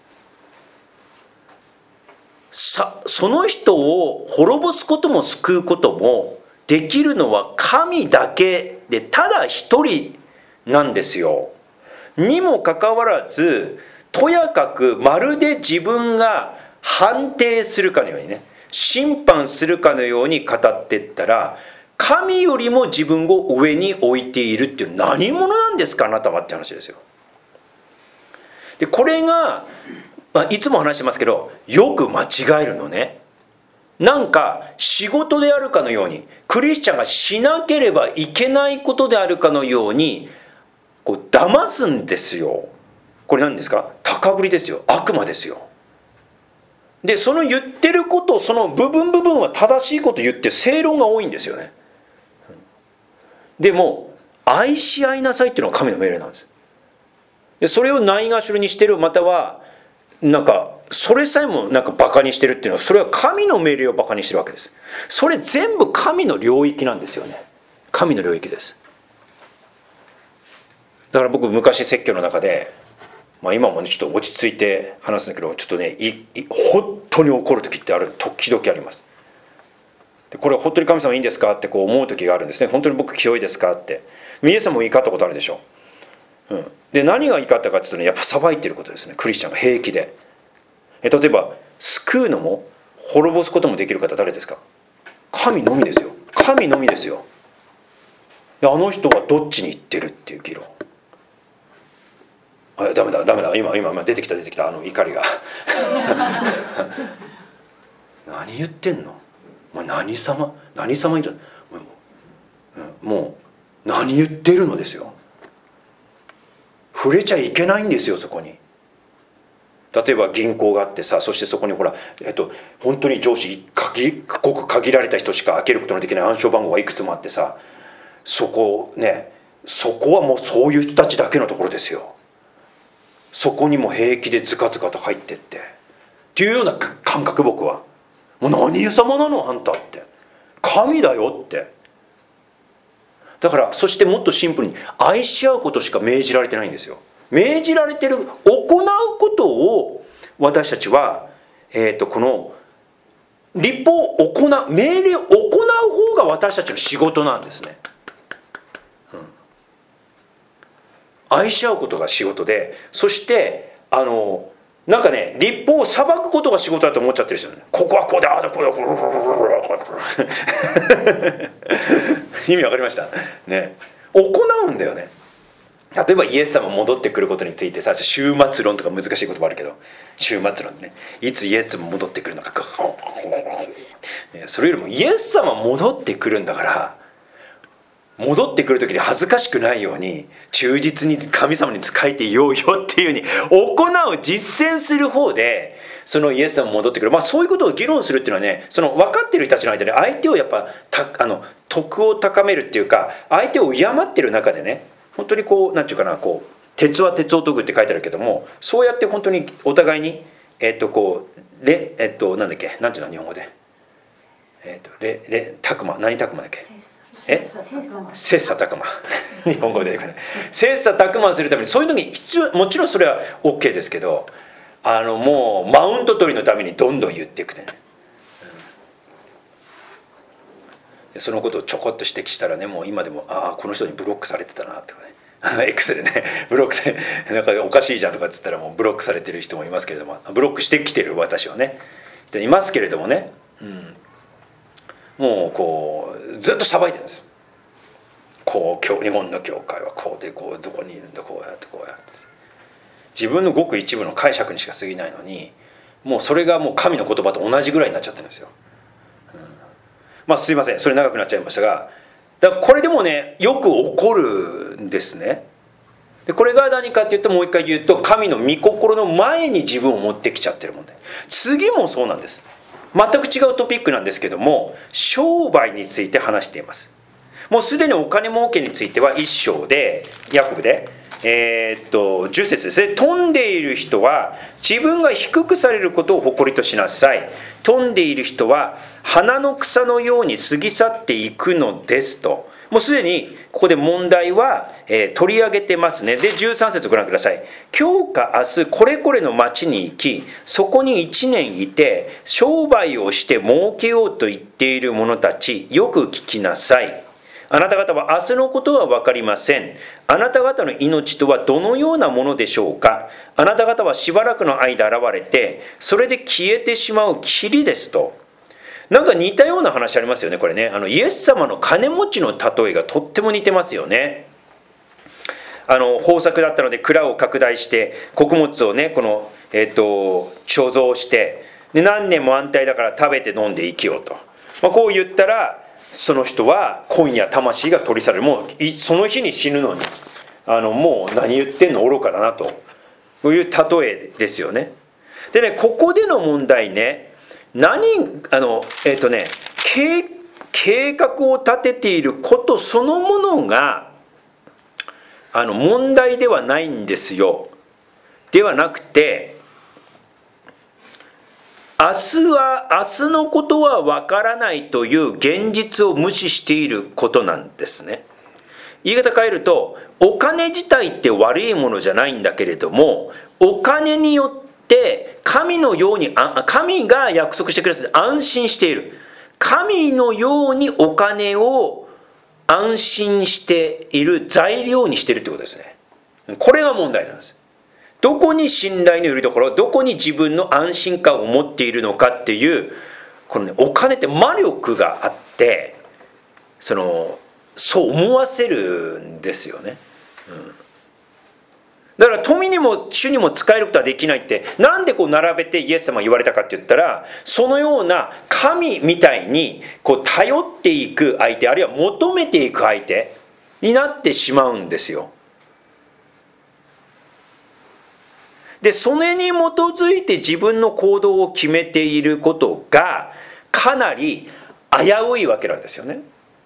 さその人を滅ぼすことも救うこともできるのは神だけで、ただ一人なんですよ。にもかかわらずとやかくまるで自分が判定するかのようにね、 審判するかのように語っていったら、神よりも自分を上に置いているっていう何者なんですかあなたはって話ですよ。でこれが、まあ、いつも話してますけど、よく間違えるのね。なんか仕事であるかのように、クリスチャンがしなければいけないことであるかのようにこう騙すんですよ。これ何ですか？高ぶりですよ。悪魔ですよ。でその言ってること、その部分部分は正しいこと言って正論が多いんですよね。でも愛し合いなさいっていうのが神の命令なんです。でそれをないがしろにしてる、またはなんかそれさえもなんかバカにしてるっていうのは、それは神の命令をバカにしてるわけです。それ全部神の領域なんですよね。神の領域です。だから僕昔説教の中で、まあ、今もねちょっと落ち着いて話すんだけど、ちょっとねいい本当に怒る時ってある、時々あります。でこれは本当に神様いいんですかってこう思う時があるんですね。本当に僕清いですかって。イエス様も怒ったことあるでしょ。うん、で何が怒ったかっていうとね、やっぱ裁いてることですね。クリスチャンが平気で。え例えば救うのも滅ぼすこともできる方誰ですか？神のみですよ。神のみですよ。であの人はどっちに行ってるっていう議論。あダメだダメだ今今今出てきた出てきたあの怒りが何言ってんの、まあ、何様何様言ってんの、もう何言ってるのですよ。触れちゃいけないんですよそこに。例えば銀行があってさ、そしてそこにほら、えっと、本当に上司限ごく限られた人しか開けることのできない暗証番号がいくつもあってさ、そこね、そこはもうそういう人たちだけのところですよ。そこにも平気でズカズカと入ってってっていうような感覚。僕はもう何様なのあんたって、神だよって。だからそしてもっとシンプルに愛し合うことしか命じられてないんですよ。命じられてる行うことを私たちは、えー、とこの律法を行う、命令を行う方が私たちの仕事なんですね。うん、愛し合うことが仕事で、そしてあのなんかね、律法を裁くことが仕事だと思っちゃってる人ね。ここはこうだ、ああだこうだ、こう意味わかりましたね。行うんだよね。例えばイエス様戻ってくることについてさ、終末論とか難しい言葉あるけど、終末論ね、いつイエス様戻ってくるのか、それよりもイエス様戻ってくるんだから、戻ってくる時に恥ずかしくないように忠実に神様に仕えていようよっていうふうに行う、実践する方で、そのイエス様戻ってくる、まあ、そういうことを議論するっていうのはね、その分かっている人たちの間で相手をやっぱたあの徳を高めるっていうか、相手を敬ってる中でね、本当にこうなんていうかな、こう鉄は鉄を研ぐって書いてあるけども、そうやって本当にお互いにえっとこうレえっとなんだっけ、なんていうの日本語で、えっとレレタクマ、何タクマだっけ、え切磋琢磨日本語で言うから切磋琢磨するために、そういう時に必要、もちろんそれは OK ですけど、あのもうマウント取りのためにどんどん言っていくね、うん、そのことをちょこっと指摘したらね、もう今でもああこの人にブロックされてたなとかねX でねブロックされなんかおかしいじゃんとかっつったら、もうブロックされてる人もいますけれども、ブロックしてきてる私はねいますけれどもね、うん、もうこうずっとさばいてるんです。こう今日日本の教会はこうで、こうどこにいるんだ、こうやってこうやって、自分のごく一部の解釈にしか過ぎないのに、もうそれがもう神の言葉と同じぐらいになっちゃってるんですよ、うん、まあすいません、それ長くなっちゃいましたが、だからこれでもねよく起こるんですね。でこれが何かっていうと、もう一回言うと、神の御心の前に自分を持ってきちゃってる問題。次もそうなんです。全く違うトピックなんですけども、商売について話しています。もうすでにお金儲けについては一章で、ヤコブで、えー、っとじゅっ節ですね。富んでいる人は自分が低くされることを誇りとしなさい。富んでいる人は花の草のように過ぎ去っていくのですと。もうすでにここで問題は、えー、取り上げてますね。でじゅうさん節ご覧ください。今日か明日これこれの町に行き、そこにいちねんいて商売をして儲けようと言っている者たち、よく聞きなさい。あなた方は明日のことは分かりません。あなた方の命とはどのようなものでしょうか。あなた方はしばらくの間現れて、それで消えてしまう霧ですと。 なんか似たような話ありますよね、これね。あのイエス様の金持ちの例えがとっても似てますよね。あの豊作だったので蔵を拡大して穀物をねこの、えー、と貯蔵してで何年も安泰だから食べて飲んで生きようと、まあ、こう言ったらその人は今夜魂が取り去られる。もうその日に死ぬのにあのもう何言ってんの愚かだなという例えですよね。でねここでの問題ね何あのえっ、ー、とね 計, 計画を立てていることそのものがあの問題ではないんですよ。ではなくて明日は明日のことはわからないという現実を無視していることなんですね。言い方変えるとお金自体って悪いものじゃないんだけれどもお金によって神のように神が約束してくれて安心している神のようにお金を安心している材料にしているってことですね。これが問題なんです。どこに信頼のよりどころどこに自分の安心感を持っているのかっていうこの、ね、お金って魔力があってそのそう思わせるんですよね、うん、だから富にも主にも使えることはできないってなんでこう並べてイエス様が言われたかって言ったらそのような神みたいにこう頼っていく相手あるいは求めていく相手になってしまうんですよ。でそれに基づいて自分の行動を決めていることがかなり危ういわけなんですよね。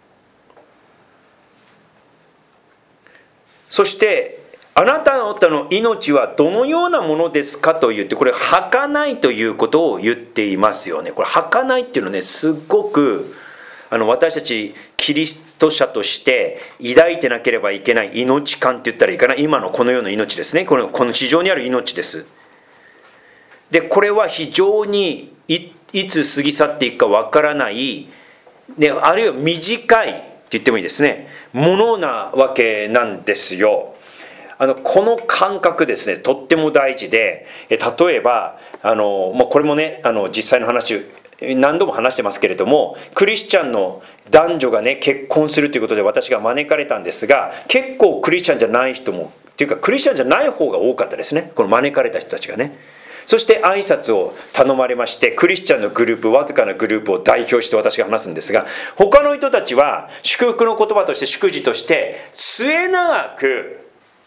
そしてあなた方の命はどのようなものですかと言ってこれ儚いということを言っていますよね。これ儚いっていうのはねすっごくあの私たちキリスト者として抱いてなければいけない命感って言ったらいいかな。今のこの世の命ですね。このこの地上にある命です。でこれは非常に い, いつ過ぎ去っていくかわからない、ね、あるいは短いって言ってもいいですねものなわけなんですよ。あのこの感覚ですねとっても大事で例えばあの、まあ、これもねあの実際の話何度も話してますけれどもクリスチャンの男女がね結婚するということで私が招かれたんですが結構クリスチャンじゃない人もっていうかクリスチャンじゃない方が多かったですね。この招かれた人たちがねそして挨拶を頼まれましてクリスチャンのグループわずかなグループを代表して私が話すんですが他の人たちは祝福の言葉として祝辞として末永く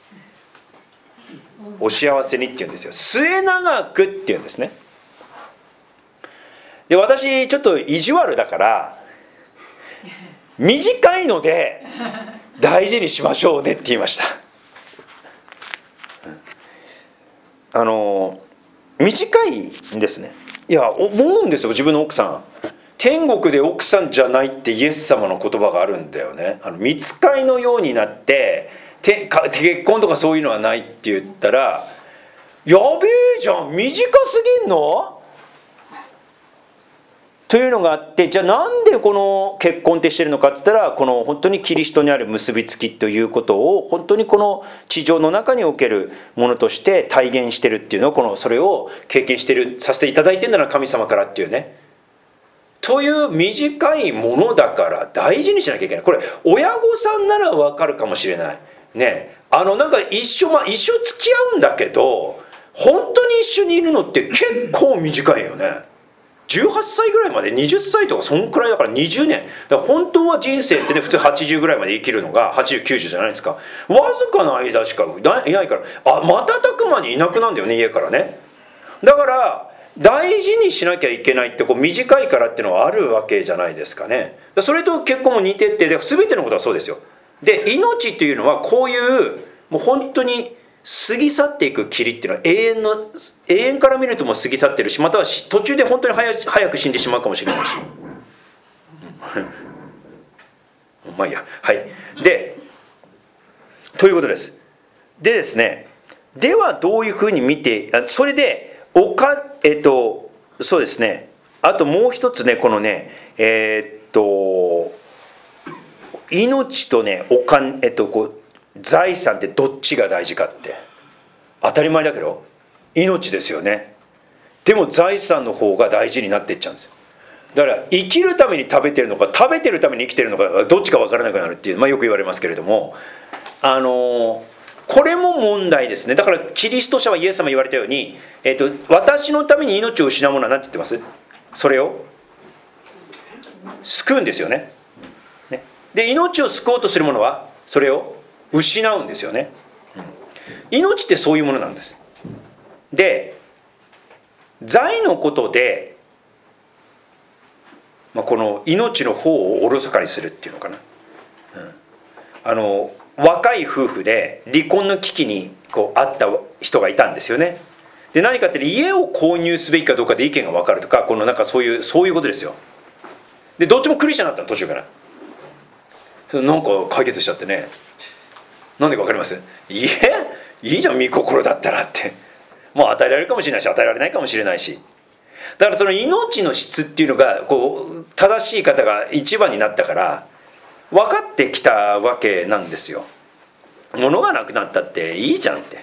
お幸せにって言うんですよ。末永くって言うんですね。で私ちょっと意地悪だから短いので大事にしましょうねって言いました。あの短いんですね。いや思うんですよ自分の奥さん天国で奥さんじゃないってイエス様の言葉があるんだよね。あの御使いのようになっててか結婚とかそういうのはないって言ったらやべえじゃん短すぎんのというのがあってじゃあなんでこの結婚ってしてるのかって言ったらこの本当にキリストにある結びつきということを本当にこの地上の中におけるものとして体現してるっていうのをこのそれを経験してるさせていただいてるんだな神様からっていうねという短いものだから大事にしなきゃいけない。これ親御さんならわかるかもしれないね。あのなんか一緒、まあ、一生付き合うんだけど本当に一緒にいるのって結構短いよね。じゅうはっさいぐらいまでにじゅっさいとかそんくらいだからにじゅうねんだから本当は人生ってね普通はちじゅうぐらいまで生きるのがはちじゅうきゅうじゅうじゃないですか。わずかな間しかいないからあ瞬く間にいなくなんだよね家からね。だから大事にしなきゃいけないってこう短いからっていうのはあるわけじゃないですかね。それと結婚も似てってで全てのことはそうですよ。で命っていうのはこういうもう本当に過ぎ去っていく霧っていうのは永遠の永遠から見るともう過ぎ去ってるしまたは途中で本当に 早, 早く死んでしまうかもしれないしまあいいやはいでということです。でですねではどういうふうに見てそれでおかえっとそうですねあともう一つねこのねえー、っと命とねお金えっとこう財産ってどっちが大事かって当たり前だけど命ですよね。でも財産の方が大事になっていっちゃうんですよ。 だから生きるために食べてるのか食べてるために生きてるのかどっちか分からなくなるっていう、まあ、よく言われますけれども、あのこれも問題ですね。だからキリスト者はイエス様言われたように、えーと、私のために命を失うものは何て言ってます？それを救うんですよね。ねで命を救おうとするものはそれを失うんですよね。命ってそういうものなんです。で財のことで、まあ、この命の方をおろそかにするっていうのかな、うん、あの若い夫婦で離婚の危機にこうあった人がいたんですよね。で何かって家を購入すべきかどうかで意見が分かるとか、このなんかそういうそういうことですよ。でどっちもクリスチャンだったの途中から。なんか解決しちゃってね。なんでか分かります？いえいいじゃん御心だったらって。もう与えられるかもしれないし与えられないかもしれないし。だからその命の質っていうのがこう正しい方が一番になったから分かってきたわけなんですよ。物がなくなったっていいじゃんって、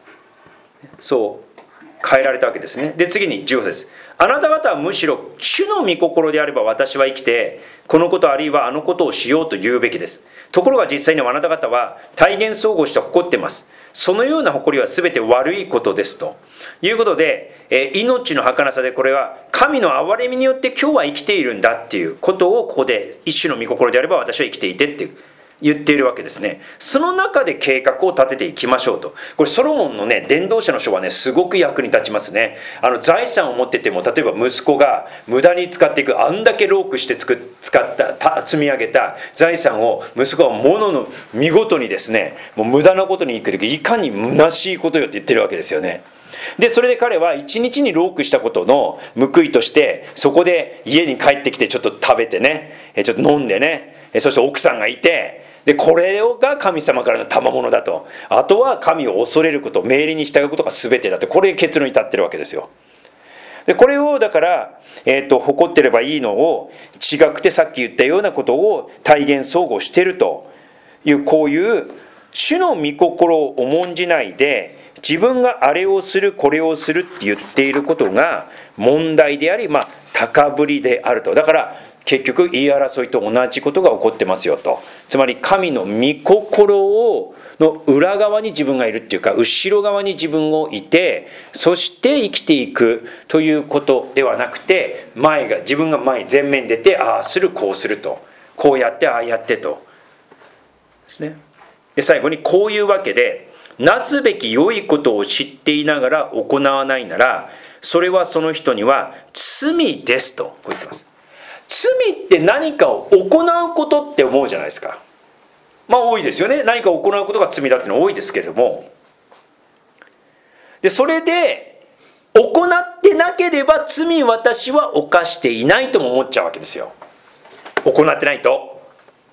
そう変えられたわけですね。で次にじゅうご節、あなた方はむしろ主の御心であれば私は生きてこのことあるいはあのことをしようと言うべきです。ところが実際にはあなた方は体現相互して誇ってます。そのような誇りは全て悪いことですということで、えー、命の儚さでこれは神の憐れみによって今日は生きているんだっていうことをここで一種の御心であれば私は生きていてって言っているわけですね。その中で計画を立てていきましょうと。これソロモンのね伝道者の書はねすごく役に立ちますね。あの財産を持ってても例えば息子が無駄に使っていく、あんだけ労苦してつく使ったた積み上げた財産を息子は物の見事にですね、もう無駄なことにいくときいかに虚しいことよって言ってるわけですよね。でそれで彼は一日に労苦したことの報いとしてそこで家に帰ってきてちょっと食べてね、ちょっと飲んでね、そして奥さんがいて、でこれが神様からの賜物だと、あとは神を恐れること、命令に従うことが全てだって、これ結論に至ってるわけですよ。でこれをだから、えーと、誇ってればいいのを違くてさっき言ったようなことを体現相互してるという、こういう主の御心を重んじないで自分があれをするこれをするって言っていることが問題であり、まあ高ぶりであると。だから結局言い争いと同じことが起こってますよと。つまり神の御心をの裏側に自分がいるっていうか、後ろ側に自分をいて、そして生きていくということではなくて、前が自分が前前面に出て、ああするこうすると、こうやってああやってとですね。で最後にこういうわけで、なすべき良いことを知っていながら行わないなら、それはその人には罪ですとこう言ってます。罪って何かを行うことって思うじゃないですか。まあ多いですよね。何かを行うことが罪だっていうのは多いですけれども、でそれで行ってなければ罪私は犯していないとも思っちゃうわけですよ。行ってないと、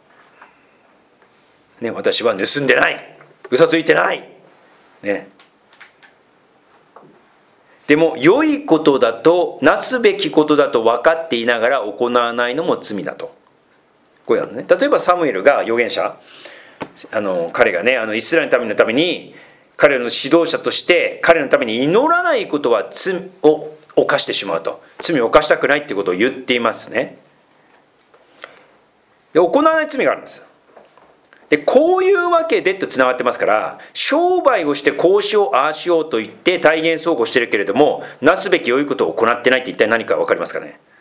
ね、私は盗んでない、嘘ついてない、ね、でも良いことだと、なすべきことだと分かっていながら行わないのも罪だと。こうやるのね。例えばサムエルが預言者、あの彼がね、あのイスラエルのためのために彼の指導者として彼のために祈らないことは罪を犯してしまうと、罪を犯したくないっていうことを言っていますね。で行わない罪があるんです。でこういうわけでとつながってますから、商売をしてこうしようああしようと言って体現相互してるけれども、なすべき良いことを行ってないって一体何か分かりますかね。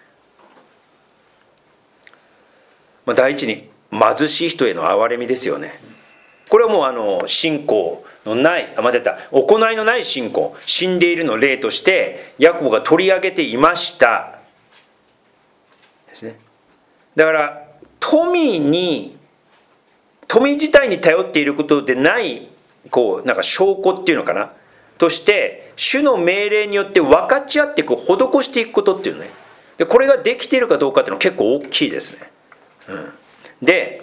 まあ、第一に貧しい人への憐れみですよね。これはもうあの信仰のないあ間違った行いのない信仰、死んでいるの例としてヤコブが取り上げていましたですね。だから富に富自体に頼っていることでない、こうなんか証拠っていうのかなとして、主の命令によって分かち合っていく、施していくことっていうのね。でこれができているかどうかっていうのは結構大きいですね。うん、で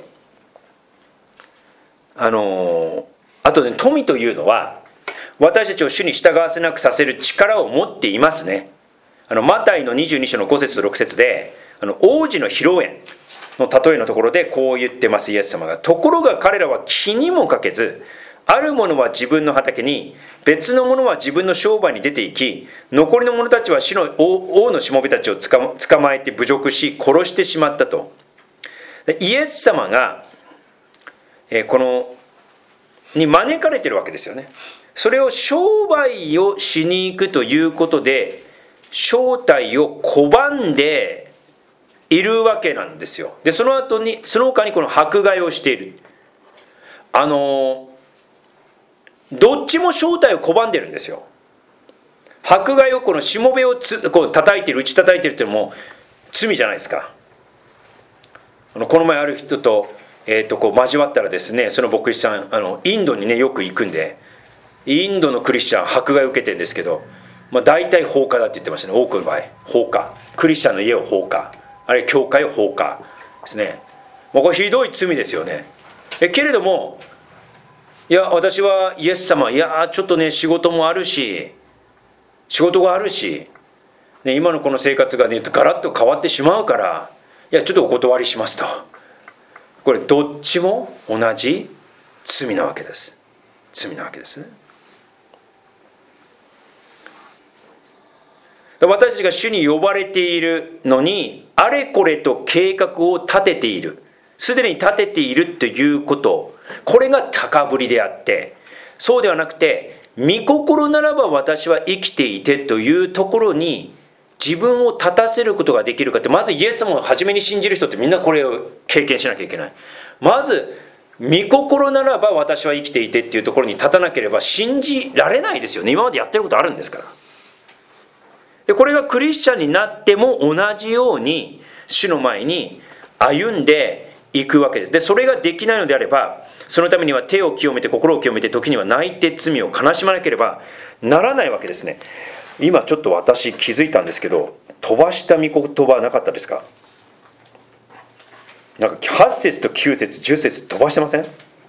あのー、あとね、富というのは私たちを主に従わせなくさせる力を持っていますね。あのマタイのにじゅうに章のご節とろく節で、あの王子の披露宴の例えのところでこう言ってます、イエス様が。ところが彼らは気にもかけず、あるものは自分の畑に、別のものは自分の商売に出て行き、 残りの者たちは主の王のしもべたちを捕まえて侮辱し殺してしまったと。イエス様がこのに招かれてるわけですよね。それを商売をしに行くということで招待を拒んでいるわけなんですよ。でその後にその他にこの迫害をしている。あのどっちも招待を拒んでるんですよ。迫害をこのしもべをつこう叩いてる打ち叩いてるっていうのも罪じゃないですか。この前ある人と、えー、とこう交わったらですね、その牧師さんあのインドにねよく行くんで、インドのクリスチャン迫害を受けてるんですけど、まあ、大体放火だって言ってましたね。多くの場合放火、クリスチャンの家を放火、あるいは教会を放火ですね。もうこれひどい罪ですよね。えけれども、いや私はイエス様、いやちょっとね仕事もあるし仕事があるし、ね、今のこの生活がねガラッと変わってしまうから、いやちょっとお断りしますと。これどっちも同じ罪なわけです。罪なわけですね。私たちが主に呼ばれているのにあれこれと計画を立てている、すでに立てているということ、これが高ぶりであって、そうではなくて御心ならば私は生きていてというところに自分を立たせることができるかって、まずイエス様を初めに信じる人ってみんなこれを経験しなきゃいけない。まず御心ならば私は生きていてっていうところに立たなければ信じられないですよね。今までやってることあるんですから。でこれがクリスチャンになっても同じように主の前に歩んでいくわけです。でそれができないのであれば、そのためには手を清めて心を清めて、時には泣いて罪を悲しまなければならないわけですね。今ちょっと私気づいたんですけど、飛ばした御言葉なかったですか？なんかはち節ときゅう節じゅっ節飛ばしてません？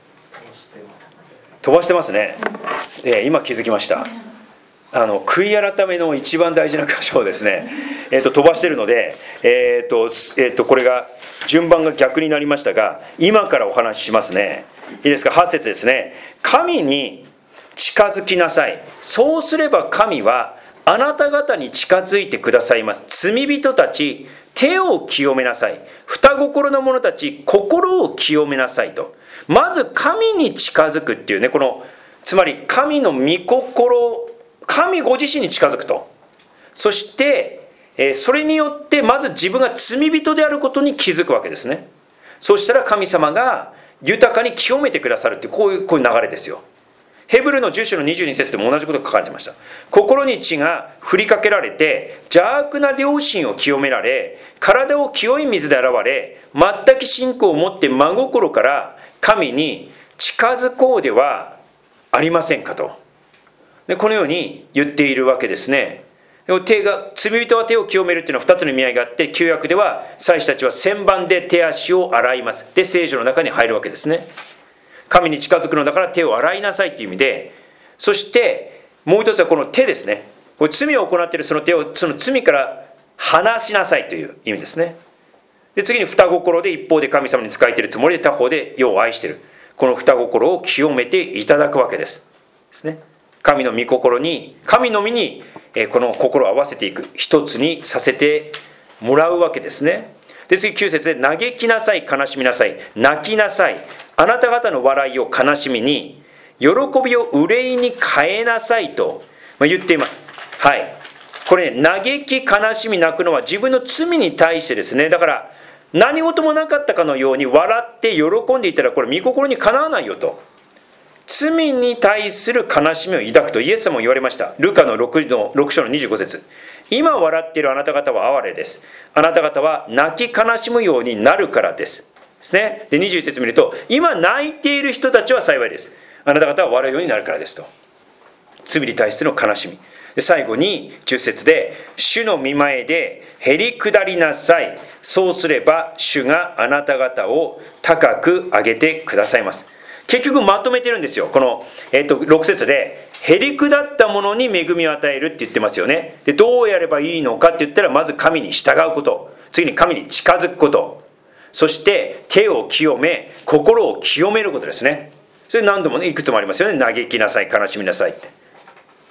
飛ばしてますね。えー、今気づきました。あの悔い改めの一番大事な箇所をですね、えー、と飛ばしてるので、えーとえー、とこれが順番が逆になりましたが、今からお話ししますね。いいですか？はち節ですね。神に近づきなさい。そうすれば神はあなた方に近づいてくださいます。罪人たち、手を清めなさい。双心の者たち、心を清めなさいと。まず神に近づくっていうね、このつまり神の御心、神ご自身に近づくと。そしてそれによってまず自分が罪人であることに気づくわけですね。そうしたら神様が豊かに清めてくださるっていう、こういう、こういう流れですよ。ヘブルのじゅっ章のにじゅうに節でも同じことが書かれてました。心に血が振りかけられて邪悪な良心を清められ、体を清い水で洗われ、全く信仰を持って真心から神に近づこうではありませんかと。でこのように言っているわけですね。手が罪人は手を清めるっていうのはふたつの意味合いがあって、旧約では祭司たちは洗板で手足を洗います。で聖所の中に入るわけですね。神に近づくのだから手を洗いなさいという意味で、そしてもう一つはこの手ですね。これ罪を行っているその手をその罪から離しなさいという意味ですね。で次に双心で、一方で神様に仕えているつもりで他方で世を愛している、この双心を清めていただくわけですですね。神の御心に、神の身にこの心を合わせていく、一つにさせてもらうわけですね。で次きゅう節で、嘆きなさい、悲しみなさい、泣きなさい、あなた方の笑いを悲しみに、喜びを憂いに変えなさいと言っています。はい。これね、嘆き悲しみ泣くのは自分の罪に対してですね。だから何事もなかったかのように笑って喜んでいたら、これ御心にかなわないよと。罪に対する悲しみを抱くとイエス様も言われました。ルカの 6, のろく章のにじゅうご節、今笑っているあなた方は哀れです。あなた方は泣き悲しむようになるからですですね。でにじゅういち節見ると、今泣いている人たちは幸いです。あなた方は笑うようになるからですと。罪に対しての悲しみで、最後にじゅっ節で、主の御前でへり下りなさい。そうすれば主があなた方を高く上げてくださいます。結局まとめてるんですよ。この、えー、とろく節で、へり下ったものに恵みを与えるって言ってますよね。でどうやればいいのかって言ったら、まず神に従うこと、次に神に近づくこと、そして手を清め心を清めることですね。それ何度もね、いくつもありますよね。嘆きなさい、悲しみなさいって。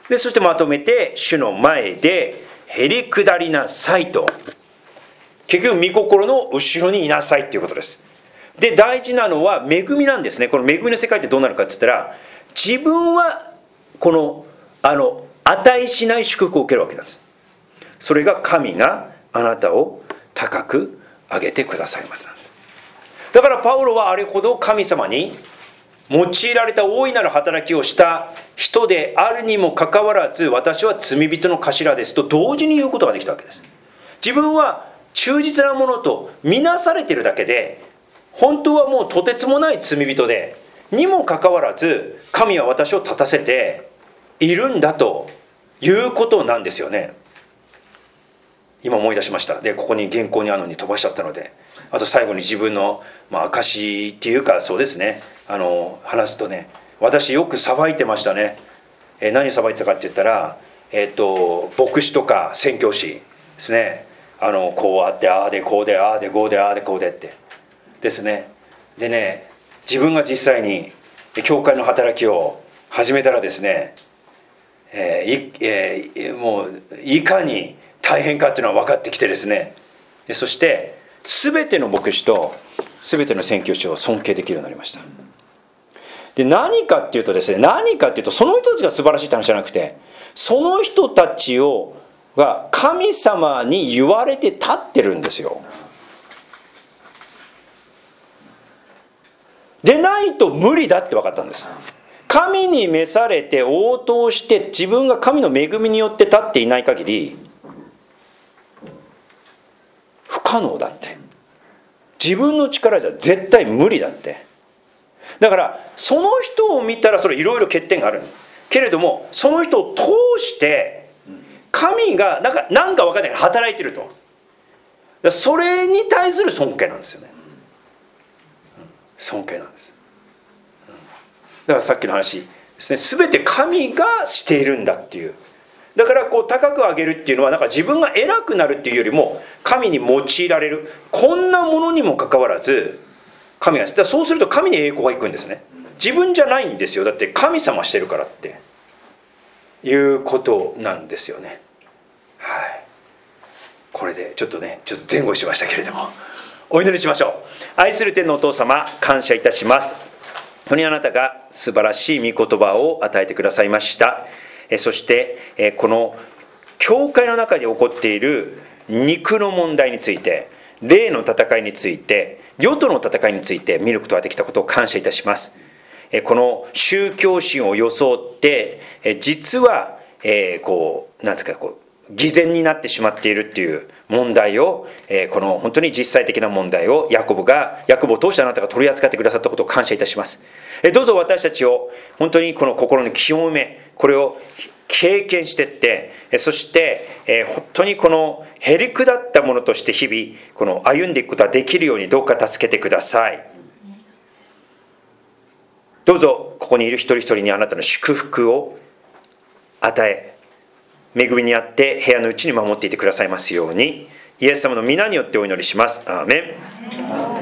でそしてまとめて、主の前でへり下りなさいと。結局御心の後ろにいなさいっていうことです。で大事なのは恵みなんですね。この恵みの世界ってどうなるかって言ったら、自分はこのあの値しない祝福を受けるわけなんです。それが神があなたを高く上げてくださいますなんです。だからパウロはあれほど神様に用いられた大いなる働きをした人であるにもかかわらず、私は罪人の頭ですと同時に言うことができたわけです。自分は忠実なものと見なされているだけで、本当はもうとてつもない罪人でにもかかわらず、神は私を立たせているんだということなんですよね。今思い出しました。でここに原稿にあるのに飛ばしちゃったので、あと最後に自分の、まあ、証っていうか、そうですね、あの話すとね、私よくさばいてましたね。え何をさばいてたかって言ったら、えっと牧師とか宣教師ですね、あのこうあってああでこうでああでこうでああでこうでってですね。でね、自分が実際に教会の働きを始めたらですね、えーいえー、もういかに大変かっていうのは分かってきてですね、でそして全ての牧師と全ての宣教師を尊敬できるようになりました。で何かっていうとですね、何かっていうと、その人たちが素晴らしいって話じゃなくて、その人たちをが神様に言われて立ってるんですよ。でないと無理だって分かったんです。神に召されて応答して自分が神の恵みによって立っていない限り不可能だって、自分の力じゃ絶対無理だって。だからその人を見たらそれいろいろ欠点があるけれども、その人を通して神がなんかなんか分かんないけど働いてると、それに対する尊敬なんですよね。尊敬なんです。だからさっきの話ですね、全て神がしているんだっていう。だからこう高く上げるっていうのは、なんか自分が偉くなるっていうよりも神に用いられる、こんなものにもかかわらず神が、だからそうすると神に栄光がいくんですね。自分じゃないんですよ。だって神様してるからっていうことなんですよね。はい。これでちょっとね、ちょっと前後しましたけれども、お祈りしましょう。愛する天のお父様、感謝いたします。本当にあなたが素晴らしい御言葉を与えてくださいました。そしてこの教会の中で起こっている肉の問題について、霊の戦いについて、世との戦いについて見ることができたことを感謝いたします。この宗教心を装って実はこうなんですか、こう偽善になってしまっているっていう問題を、この本当に実際的な問題をヤコブがヤコブを通してあなたが取り扱ってくださったことを感謝いたします。どうぞ私たちを本当にこの心の清め、これを経験していって、そして本当にこのへり下ったものとして日々この歩んでいくことができるようにどうか助けてください。どうぞここにいる一人一人にあなたの祝福を与え、恵みにあって部屋のうちに守っていてくださいますように、イエス様の皆によってお祈りします。アーメン。